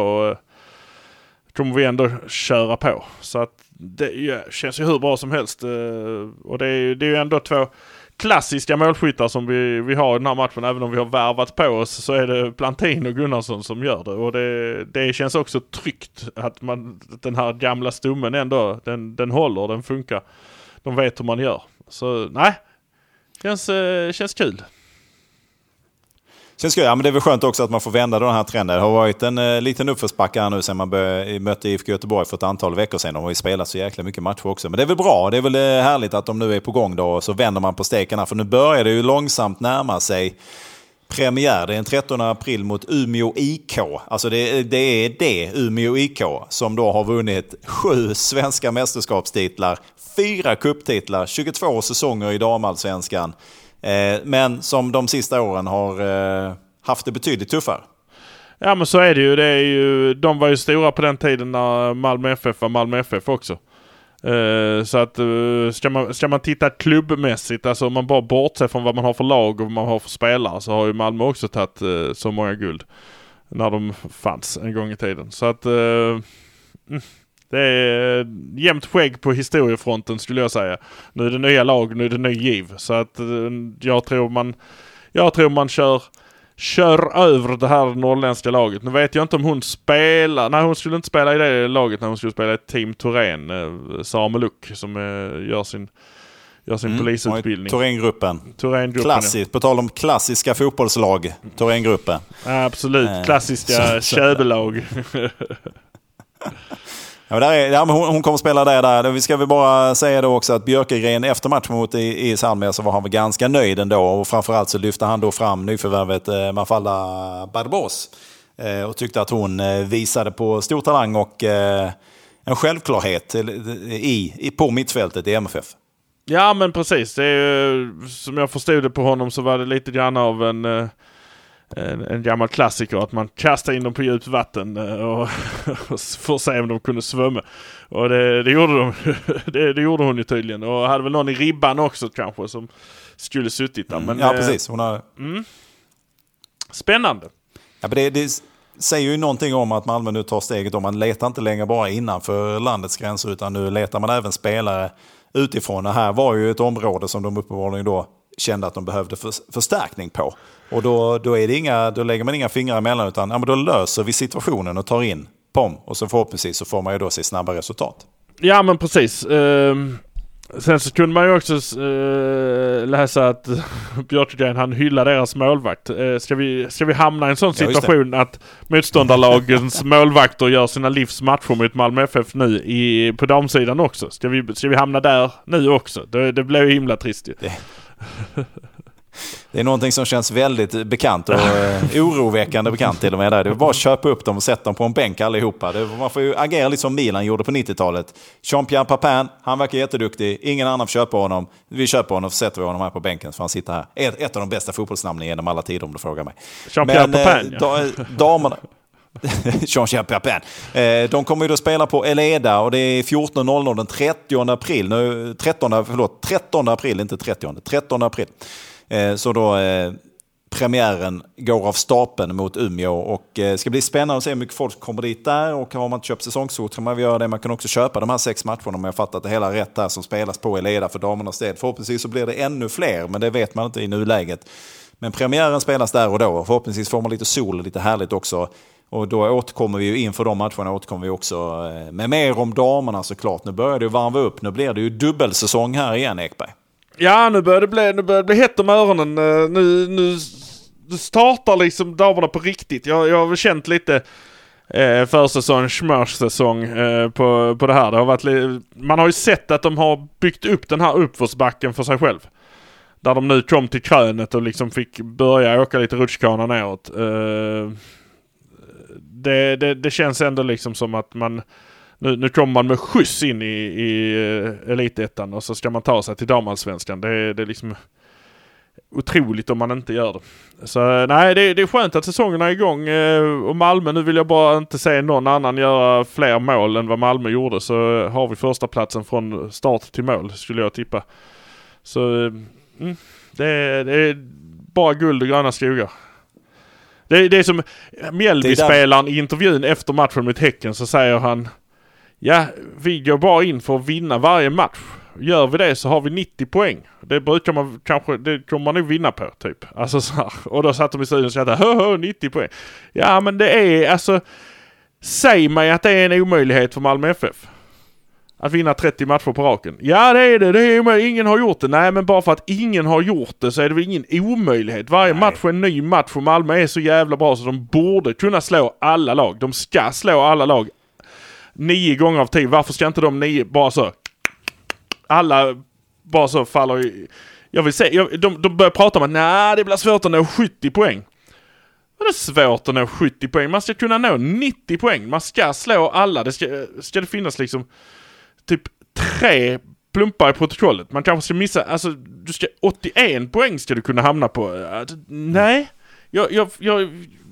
vi ändå köra på. Så att det känns ju hur bra som helst. Och det är ju ändå två klassiska målskyttar som vi har i den här matchen. Även om vi har värvat på oss så är det Plantin och Gunnarsson som gör det. Och det känns också tryggt att den här gamla stummen ändå, den håller, den funkar. De vet hur man gör. Så nej, känns kul. Ja, men det är väl skönt också att man får vända den här trenden. Det har varit en liten uppförsbacke här nu sen man mötte IFK Göteborg för ett antal veckor sedan. De har ju spelat så jäkla mycket matcher också. Men det är väl bra. Det är väl härligt att de nu är på gång då. Och så vänder man på stekarna. För nu börjar det ju långsamt närma sig premiär. Det är den 13 april mot Umeå IK. Alltså det är Umeå IK som då har vunnit 7 svenska mästerskapstitlar, 4 cuptitlar, 22 säsonger i damallsvenskan. Men som de sista åren har haft det betydligt tuffare. Ja, men så är det ju. De var ju stora på den tiden när Malmö FF var Malmö FF också. Så att ska man titta klubbmässigt, alltså om man bara bortser från vad man har för lag och vad man har för spelare, så har ju Malmö också tagit så många guld när de fanns en gång i tiden. Så att det är jämnt skägg på historiefronten, skulle jag säga. Nu är det nya lag, nu är det ny giv. Så att jag tror man kör över det här norrländska laget. Nu vet jag inte om hon spelar. Nej, hon skulle inte spela i det laget när hon skulle spela i Team Torén. Sameluk som gör sin polisutbildning. Torén-gruppen. Klassiskt. Ja. På tal om klassiska fotbollslag. Torén-gruppen. Absolut. Klassiska käbelag. Ja, men hon kommer spela där. Vi ska väl bara säga då också att Björkegren efter matchen mot IS Almere så var han väl ganska nöjd ändå. Och framförallt så lyfte han då fram nyförvärvet Mafalda Barbos. Och tyckte att hon visade på stor talang och en självklarhet på mittfältet i MFF. Ja, men precis. Det är, som jag förstod det på honom så var det lite grann av en gammal klassiker, att man kastar in dem på djupt vatten och får se om de kunde svömma. Och det gjorde de. det gjorde hon ju tydligen. Och hade väl någon i ribban också kanske som skulle suttit där. Men, ja, precis. Hon har... Spännande. Ja, men det säger ju någonting om att Malmö nu tar steget om. Man letar inte längre bara innanför landets gränser, utan nu letar man även spelare utifrån. Det här var ju ett område som de uppenbarligen då kände att de behövde förstärkning på. Och då lägger man inga fingrar emellan, utan men då löser vi situationen och tar in POM. Och så förhoppningsvis så får man ju då se snabba resultat. Ja, men precis. Sen så kunde man ju också läsa att Björkegren, han hyllar deras målvakt. Ska vi hamna i en sån situation att motståndarlagens målvakter gör sina livsmatcher mot Malmö FF nu på damsidan också? Ska vi hamna där nu också? Det blev ju himla trist ju. Det är någonting som känns väldigt bekant och oroväckande bekant till och med där. Det är bara att köpa upp dem och sätta dem på en bänk allihopa. Man får ju agera lite som Milan gjorde på 90-talet. Jean-Pierre Papin, han verkar jätteduktig. Ingen annan får köpa honom. Vi köper honom och sätter vi honom här på bänken för han sitter här. Ett av de bästa fotbollsnamnen genom alla tider, om du frågar mig. Jean-Pierre Papin, damerna... Jean-Pierre Papin. De kommer ju då spela på Eleda och det är 14.00 den 30 april. 13 april, inte 30. 13 april. Så då premiären går av stapeln mot Umeå och ska bli spännande att se hur mycket folk kommer dit där, och har man inte köpt säsongskort kan man göra det. Man kan också köpa de här 6 matcherna om jag fattat det hela rätt där som spelas på Eleda för damernas del. Förhoppningsvis så blir det ännu fler, men det vet man inte i nuläget. Men premiären spelas där och då. Förhoppningsvis får man lite sol och lite härligt också. Och då återkommer vi ju inför de matcherna återkommer vi också med mer om damerna såklart. Nu börjar det ju varva upp. Nu blir det ju dubbelsäsong här igen, Ekberg. Ja, nu börjar det bli hett om öronen. Nu startar liksom damerna på riktigt. Jag har väl känt lite försäsong, smörssäsong på det här. Det har varit man har ju sett att de har byggt upp den här uppförsbacken för sig själv. Där de nu kom till krönet och liksom fick börja åka lite rutschkana neråt. Det känns ändå liksom som att man nu kommer man med skjuts in i elitettan och så ska man ta sig till damallsvenskan. Det är liksom otroligt om man inte gör det. Så nej, det är skönt att säsongen är igång. Och Malmö, nu vill jag bara inte se någon annan göra fler mål än vad Malmö gjorde, så har vi första platsen från start till mål, skulle jag tippa. Så det är bara guld och gröna skogar. Det är som Mjällby-spelaren i intervjun efter matchen mot Häcken, så säger han: ja, vi går bara in för att vinna varje match. Gör vi det så har vi 90 poäng. Det brukar man kanske, det kommer man nog vinna på typ. Alltså så här. Och då satt de i studion och sa 90 poäng. Ja, men det är alltså, säg mig att det är en omöjlighet för Malmö FF att vinna 30 matcher på raken. Ja, det är det. Ingen har gjort det. Nej, men bara för att ingen har gjort det så är det väl ingen omöjlighet. Varje match är en ny match, och Malmö är så jävla bra så de borde kunna slå alla lag. De ska slå alla lag 9 gånger av 10. Varför ska inte de 9 bara så alla bara så faller i... Jag vill se, de börjar prata om att det blir svårt att nå 70 poäng. Det är svårt att nå 70 poäng. Man ska kunna nå 90 poäng. Man ska slå alla. Det ska det finnas liksom typ 3 plumpar i protokollet. Man kanske ska missa, alltså du ska 81 poäng ska du kunna hamna på. Nej.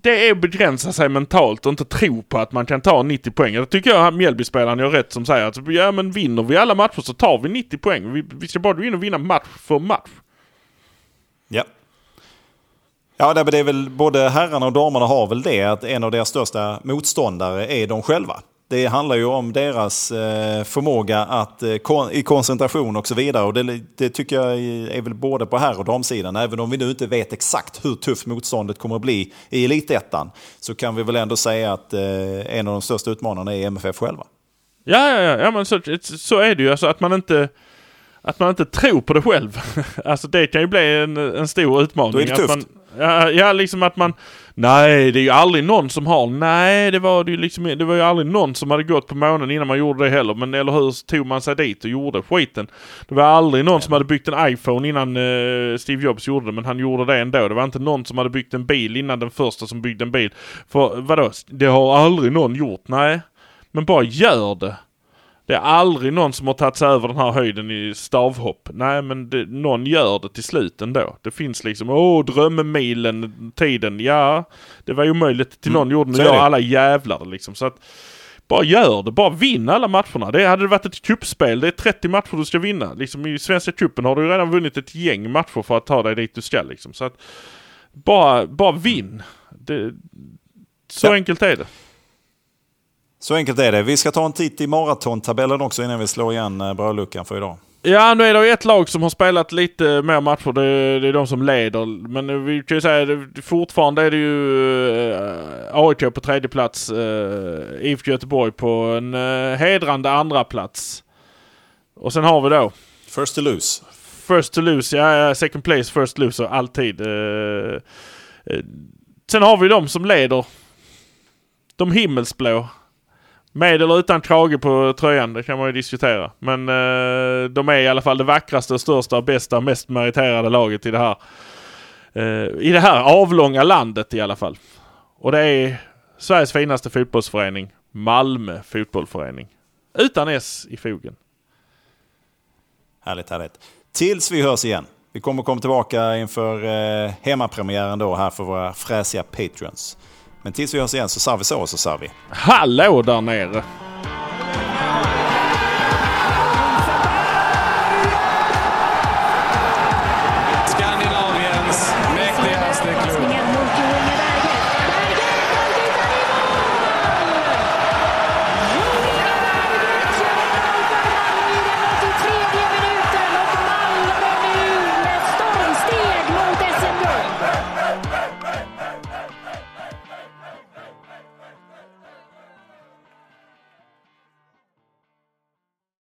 det är att begränsa sig mentalt och inte tro på att man kan ta 90 poäng. Det tycker jag Mjällby-spelaren gör rätt som säger att ja, men vinner vi alla matcher så tar vi 90 poäng. Vi ska bara in och vinna match för match. Ja. Ja, det är väl både herrarna och damerna har väl det att en av deras största motståndare är de själva. Det handlar ju om deras förmåga att i koncentration och så vidare. Och det tycker jag är väl både på herr- och damsidan. Även om vi nu inte vet exakt hur tufft motståndet kommer att bli i Elitettan, så kan vi väl ändå säga att en av de största utmanarna är MFF själva. Ja, men så är det ju. Alltså att man inte tror på det själv. Alltså det kan ju bli en stor utmaning. Då är det tufft. Liksom att man... Nej, det är ju aldrig någon som har... Nej, det var ju aldrig någon som hade gått på månen innan man gjorde det heller. Men eller hur tog man sig dit och gjorde skiten? Det var aldrig någon som hade byggt en iPhone innan Steve Jobs gjorde det, men han gjorde det ändå. Det var inte någon som hade byggt en bil innan den första som byggde en bil. För vadå? Det har aldrig någon gjort. Nej, men bara gör det. Det är aldrig någon som har tagit sig över den här höjden i stavhopp. Nej, men någon gör det till slut ändå. Det finns liksom, drömmemilen, tiden. Ja, det var ju omöjligt till någon gjorde. Nu gör alla jävlar liksom. Så att, bara gör det. Bara vinna alla matcherna. Det hade varit ett cupspel. Det är 30 matcher du ska vinna. Liksom i Svenska cupen har du ju redan vunnit ett gäng matcher för att ta dig dit du ska. Liksom. Så att, bara vinn. Så enkelt är det. Så enkelt är det. Vi ska ta en titt i maratontabellen också innan vi slår igen brödluckan för idag. Ja, nu är det ett lag som har spelat lite mer matcher. Det är de som leder. Men vi kan ju säga att fortfarande är det ju AIK på tredje plats. IFK Göteborg på en hedrande andra plats. Och sen har vi då... First to lose. First to lose, ja. Second place, first loser, alltid. Sen har vi de som leder. De himmelsblå. Med eller utan krage på tröjan, det kan man ju diskutera. Men de är i alla fall det vackraste, största, bästa, mest meriterade laget i det här avlånga landet i alla fall. Och det är Sveriges finaste fotbollsförening, Malmö fotbollsförening. Utan S i fogen. Härligt. Tills vi hörs igen. Vi kommer komma tillbaka inför hemmapremiären då här för våra fräsiga Patreons. Men tills vi hörs igen så sa vi så. Hallå där nere!